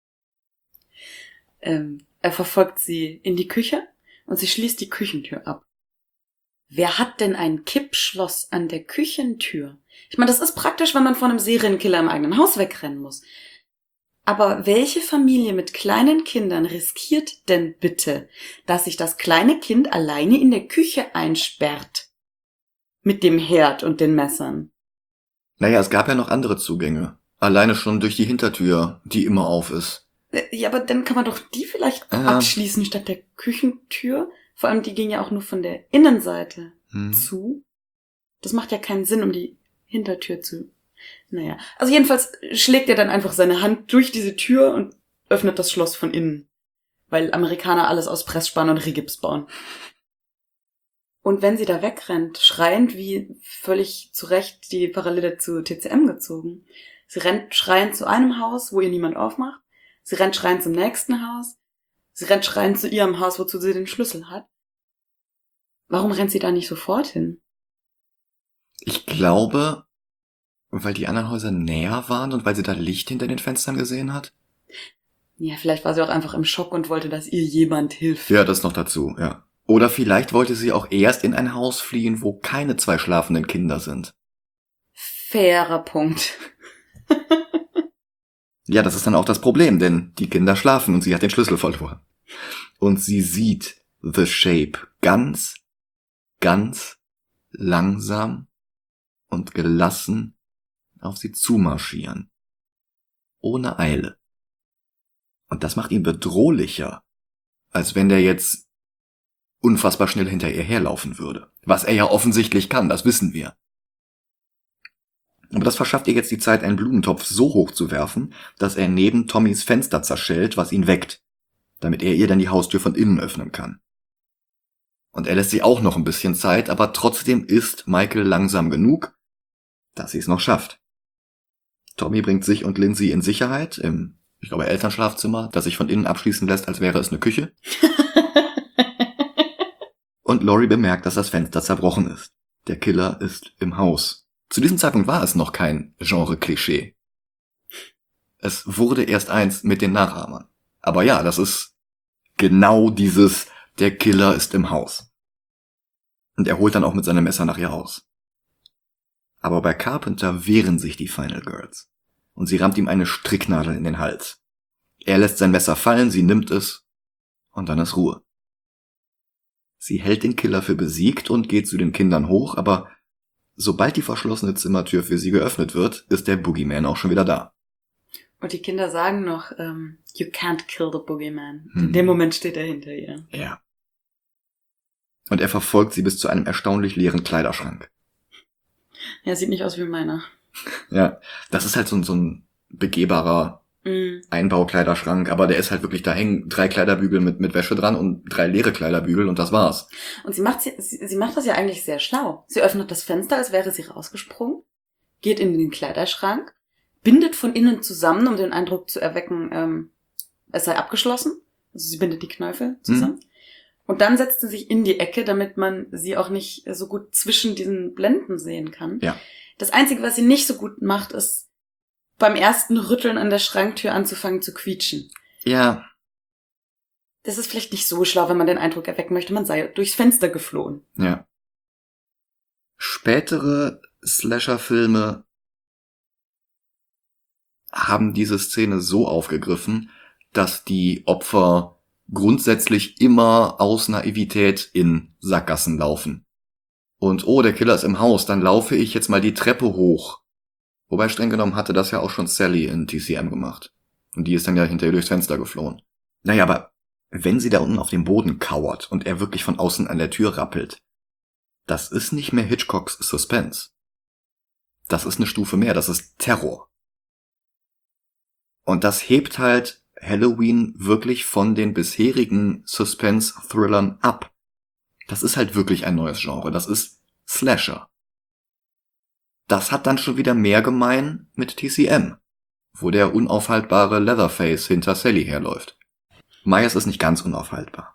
Er verfolgt sie in die Küche und sie schließt die Küchentür ab. Wer hat denn ein Kippschloss an der Küchentür? Ich meine, das ist praktisch, wenn man vor einem Serienkiller im eigenen Haus wegrennen muss. Aber welche Familie mit kleinen Kindern riskiert denn bitte, dass sich das kleine Kind alleine in der Küche einsperrt? Mit dem Herd und den Messern. Naja, es gab ja noch andere Zugänge. Alleine schon durch die Hintertür, die immer auf ist. Ja, aber dann kann man doch die vielleicht abschließen statt der Küchentür. Vor allem, die ging ja auch nur von der Innenseite zu. Das macht ja keinen Sinn, um die Hintertür zu... Naja, also jedenfalls schlägt er dann einfach seine Hand durch diese Tür und öffnet das Schloss von innen. Weil Amerikaner alles aus Pressspan und Rigips bauen. Und wenn sie da wegrennt, schreiend wie völlig zu Recht die Parallele zu TCM gezogen. Sie rennt schreiend zu einem Haus, wo ihr niemand aufmacht. Sie rennt schreiend zum nächsten Haus. Sie rennt schreiend zu ihrem Haus, wozu sie den Schlüssel hat. Warum rennt sie da nicht sofort hin? Ich glaube, weil die anderen Häuser näher waren und weil sie da Licht hinter den Fenstern gesehen hat? Ja, vielleicht war sie auch einfach im Schock und wollte, dass ihr jemand hilft. Ja, das noch dazu, ja. Oder vielleicht wollte sie auch erst in ein Haus fliehen, wo keine 2 schlafenden Kinder sind. Fairer Punkt. Ja, das ist dann auch das Problem, denn die Kinder schlafen und sie hat den Schlüssel verloren. Und sie sieht The Shape ganz, ganz langsam und gelassen auf sie zumarschieren. Ohne Eile. Und das macht ihn bedrohlicher, als wenn der jetzt unfassbar schnell hinter ihr herlaufen würde. Was er ja offensichtlich kann, das wissen wir. Aber das verschafft ihr jetzt die Zeit, einen Blumentopf so hoch zu werfen, dass er neben Tommys Fenster zerschellt, was ihn weckt, damit er ihr dann die Haustür von innen öffnen kann. Und er lässt sich auch noch ein bisschen Zeit, aber trotzdem ist Michael langsam genug, dass sie es noch schafft. Tommy bringt sich und Lindsay in Sicherheit im, ich glaube, Elternschlafzimmer, das sich von innen abschließen lässt, als wäre es eine Küche. Und Laurie bemerkt, dass das Fenster zerbrochen ist. Der Killer ist im Haus. Zu diesem Zeitpunkt war es noch kein Genre-Klischee. Es wurde erst eins mit den Nachahmern. Aber ja, das ist genau dieses, der Killer ist im Haus. Und er holt dann auch mit seinem Messer nach ihr aus. Aber bei Carpenter wehren sich die Final Girls. Und sie rammt ihm eine Stricknadel in den Hals. Er lässt sein Messer fallen, sie nimmt es. Und dann ist Ruhe. Sie hält den Killer für besiegt und geht zu den Kindern hoch, aber sobald die verschlossene Zimmertür für sie geöffnet wird, ist der Boogeyman auch schon wieder da. Und die Kinder sagen noch, you can't kill the Boogeyman. In dem Moment steht er hinter ihr. Ja. Und er verfolgt sie bis zu einem erstaunlich leeren Kleiderschrank. Ja, sieht nicht aus wie meiner. Ja, das ist halt so ein begehbarer Einbaukleiderschrank, aber der ist halt wirklich, da hängen 3 Kleiderbügel mit Wäsche dran und 3 leere Kleiderbügel und das war's. Und sie macht das ja eigentlich sehr schlau. Sie öffnet das Fenster, als wäre sie rausgesprungen, geht in den Kleiderschrank, bindet von innen zusammen, um den Eindruck zu erwecken, es sei abgeschlossen. Also sie bindet die Knöpfe zusammen. Und dann setzt sie sich in die Ecke, damit man sie auch nicht so gut zwischen diesen Blenden sehen kann. Ja. Das Einzige, was sie nicht so gut macht, ist beim ersten Rütteln an der Schranktür anzufangen zu quietschen. Ja. Das ist vielleicht nicht so schlau, wenn man den Eindruck erwecken möchte, man sei durchs Fenster geflohen. Ja. Spätere Slasher-Filme haben diese Szene so aufgegriffen, dass die Opfer grundsätzlich immer aus Naivität in Sackgassen laufen. Und oh, der Killer ist im Haus, dann laufe ich jetzt mal die Treppe hoch. Wobei streng genommen hatte das ja auch schon Sally in TCM gemacht. Und die ist dann ja hinterher durchs Fenster geflohen. Naja, aber wenn sie da unten auf dem Boden kauert und er wirklich von außen an der Tür rappelt, das ist nicht mehr Hitchcocks Suspense. Das ist eine Stufe mehr, das ist Terror. Und das hebt halt Halloween wirklich von den bisherigen Suspense-Thrillern ab. Das ist halt wirklich ein neues Genre, das ist Slasher. das hat dann schon wieder mehr gemein mit TCM, wo der unaufhaltbare Leatherface hinter Sally herläuft. Myers ist nicht ganz unaufhaltbar.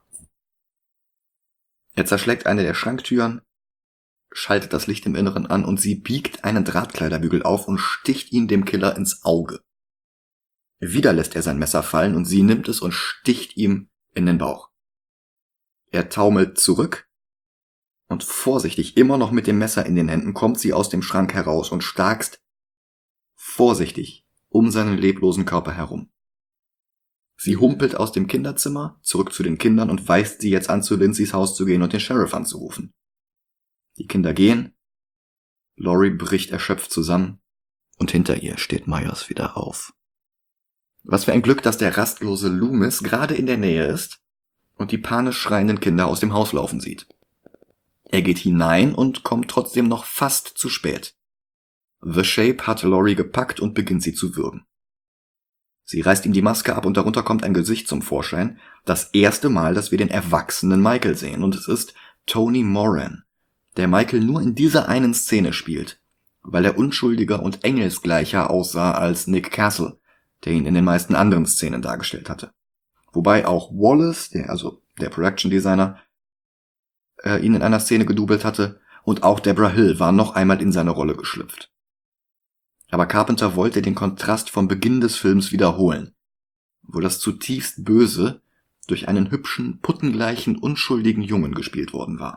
Er zerschlägt eine der Schranktüren, schaltet das Licht im Inneren an und sie biegt einen Drahtkleiderbügel auf und sticht ihn dem Killer ins Auge. Wieder lässt er sein Messer fallen und sie nimmt es und sticht ihm in den Bauch. Er taumelt zurück und vorsichtig, immer noch mit dem Messer in den Händen, kommt sie aus dem Schrank heraus und starkst vorsichtig um seinen leblosen Körper herum. Sie humpelt aus dem Kinderzimmer zurück zu den Kindern und weist sie jetzt an, zu Lindsays Haus zu gehen und den Sheriff anzurufen. Die Kinder gehen, Laurie bricht erschöpft zusammen und hinter ihr steht Myers wieder auf. Was für ein Glück, dass der rastlose Loomis gerade in der Nähe ist und die panisch schreienden Kinder aus dem Haus laufen sieht. Er geht hinein und kommt trotzdem noch fast zu spät. The Shape hat Laurie gepackt und beginnt sie zu würgen. Sie reißt ihm die Maske ab und darunter kommt ein Gesicht zum Vorschein. Das erste Mal, dass wir den erwachsenen Michael sehen. Und es ist Tony Moran, der Michael nur in dieser einen Szene spielt, weil er unschuldiger und engelsgleicher aussah als Nick Castle, der ihn in den meisten anderen Szenen dargestellt hatte. Wobei auch Wallace, der Production Designer, ihn in einer Szene gedoubelt hatte, und auch Deborah Hill war noch einmal in seine Rolle geschlüpft. Aber Carpenter wollte den Kontrast vom Beginn des Films wiederholen, wo das zutiefst Böse durch einen hübschen, puttengleichen, unschuldigen Jungen gespielt worden war.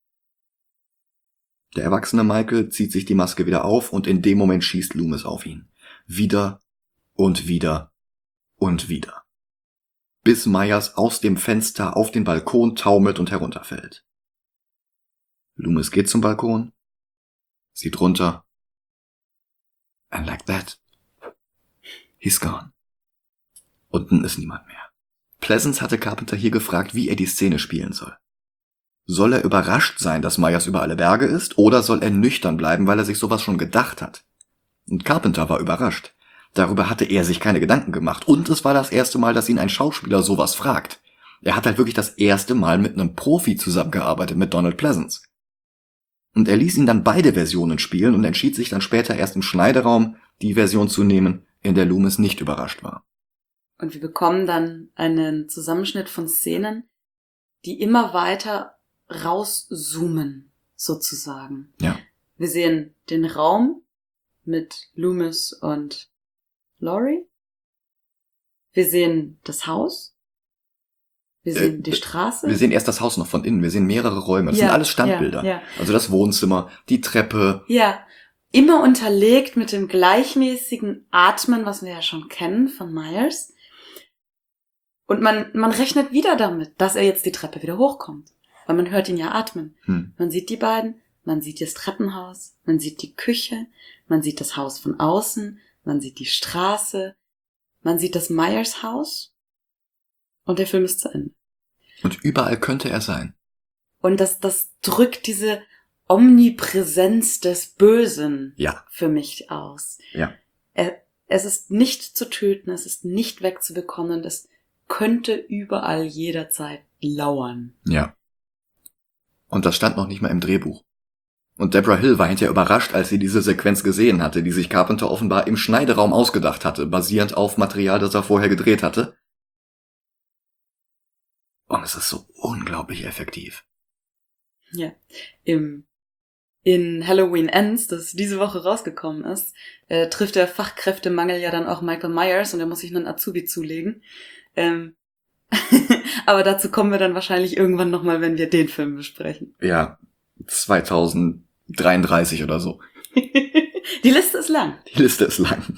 Der erwachsene Michael zieht sich die Maske wieder auf und in dem Moment schießt Loomis auf ihn. Wieder und wieder und wieder. Bis Myers aus dem Fenster auf den Balkon taumelt und herunterfällt. Loomis geht zum Balkon, sieht runter. And like that, he's gone. Unten ist niemand mehr. Pleasance hatte Carpenter hier gefragt, wie er die Szene spielen soll. Soll er überrascht sein, dass Myers über alle Berge ist, oder soll er nüchtern bleiben, weil er sich sowas schon gedacht hat? Und Carpenter war überrascht. Darüber hatte er sich keine Gedanken gemacht. Und es war das erste Mal, dass ihn ein Schauspieler sowas fragt. Er hat halt wirklich das erste Mal mit einem Profi zusammengearbeitet, mit Donald Pleasance. Und er ließ ihn dann beide Versionen spielen und entschied sich dann später erst im Schneideraum, die Version zu nehmen, in der Loomis nicht überrascht war. Und wir bekommen dann einen Zusammenschnitt von Szenen, die immer weiter rauszoomen, sozusagen. Ja. Wir sehen den Raum mit Loomis und Laurie. Wir sehen das Haus. Wir sehen die Straße. Wir sehen erst das Haus noch von innen. Wir sehen mehrere Räume. Das sind alles Standbilder. Ja. Also das Wohnzimmer, die Treppe. Ja, immer unterlegt mit dem gleichmäßigen Atmen, was wir ja schon kennen von Myers. Und man rechnet wieder damit, dass er jetzt die Treppe wieder hochkommt. Weil man hört ihn ja atmen. Man sieht die beiden, man sieht das Treppenhaus, man sieht die Küche, man sieht das Haus von außen, man sieht die Straße, man sieht das Myers Haus und der Film ist zu Ende. Und überall könnte er sein. Und das drückt diese Omnipräsenz des Bösen für mich aus. Ja. Es ist nicht zu töten, es ist nicht wegzubekommen und es könnte überall jederzeit lauern. Ja. Und das stand noch nicht mal im Drehbuch. Und Deborah Hill war hinterher überrascht, als sie diese Sequenz gesehen hatte, die sich Carpenter offenbar im Schneideraum ausgedacht hatte, basierend auf Material, das er vorher gedreht hatte. Und es ist so unglaublich effektiv. Ja. In Halloween Ends, das diese Woche rausgekommen ist, trifft der Fachkräftemangel ja dann auch Michael Myers und er muss sich einen Azubi zulegen. Aber dazu kommen wir dann wahrscheinlich irgendwann nochmal, wenn wir den Film besprechen. Ja, 2033 oder so. Die Liste ist lang. Die Liste ist lang.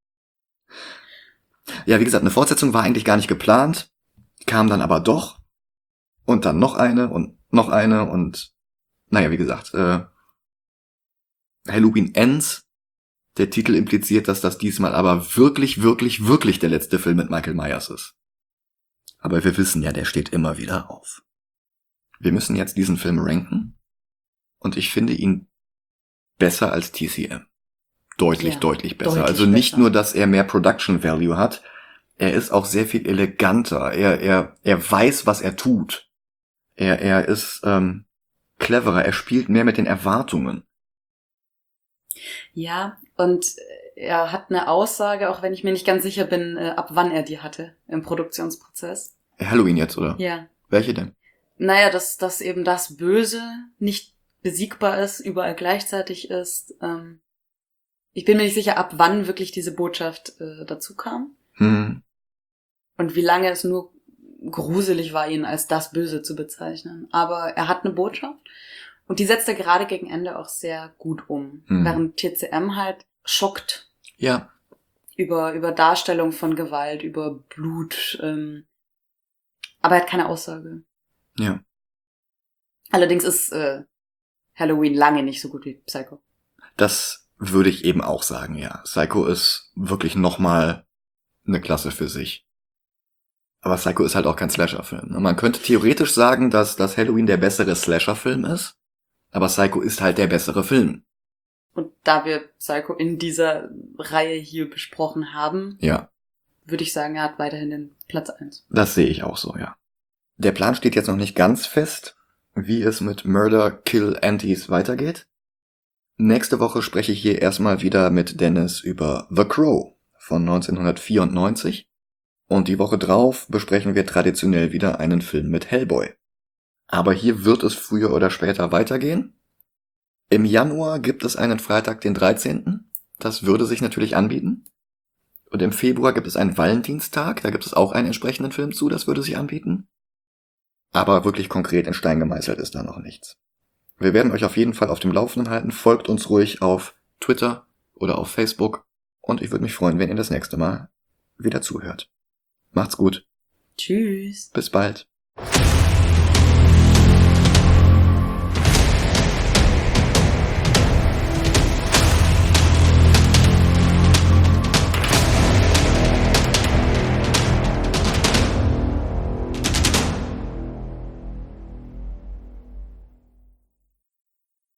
Ja, wie gesagt, eine Fortsetzung war eigentlich gar nicht geplant, kam dann aber doch. Und dann noch eine und naja, wie gesagt, Halloween Ends, der Titel impliziert, dass das diesmal aber wirklich, wirklich, wirklich der letzte Film mit Michael Myers ist. Aber wir wissen ja, der steht immer wieder auf. Wir müssen jetzt diesen Film ranken und ich finde ihn besser als TCM. Deutlich besser. Deutlich also nicht besser. nur, dass er mehr Production Value hat, er ist auch sehr viel eleganter. Er weiß, was er tut. Er ist cleverer, er spielt mehr mit den Erwartungen. Ja, und er hat eine Aussage, auch wenn ich mir nicht ganz sicher bin, ab wann er die hatte im Produktionsprozess. Halloween jetzt, oder? Ja. Welche denn? Naja, dass eben das Böse nicht besiegbar ist, überall gleichzeitig ist. Ich bin mir nicht sicher, ab wann wirklich diese Botschaft dazu kam. Hm. Und wie lange es nur gruselig war, ihn als das Böse zu bezeichnen. Aber er hat eine Botschaft und die setzt er gerade gegen Ende auch sehr gut um. Während TCM halt schockt. Ja. Über Darstellung von Gewalt, über Blut. Aber er hat keine Aussage. Ja. Allerdings ist Halloween lange nicht so gut wie Psycho. Das würde ich eben auch sagen, ja. Psycho ist wirklich nochmal eine Klasse für sich. Aber Psycho ist halt auch kein Slasher-Film. Man könnte theoretisch sagen, dass Halloween der bessere Slasher-Film ist, aber Psycho ist halt der bessere Film. Und da wir Psycho in dieser Reihe hier besprochen haben, ja, würde ich sagen, er hat weiterhin den Platz 1. Das sehe ich auch so, ja. Der Plan steht jetzt noch nicht ganz fest, wie es mit Murder, Kill, Antis weitergeht. Nächste Woche spreche ich hier erstmal wieder mit Dennis über The Crow von 1994. Und die Woche drauf besprechen wir traditionell wieder einen Film mit Hellboy. Aber hier wird es früher oder später weitergehen. Im Januar gibt es einen Freitag, den 13. Das würde sich natürlich anbieten. Und im Februar gibt es einen Valentinstag, da gibt es auch einen entsprechenden Film zu, das würde sich anbieten. Aber wirklich konkret in Stein gemeißelt ist da noch nichts. Wir werden euch auf jeden Fall auf dem Laufenden halten. Folgt uns ruhig auf Twitter oder auf Facebook. Und ich würde mich freuen, wenn ihr das nächste Mal wieder zuhört. Macht's gut. Tschüss. Bis bald.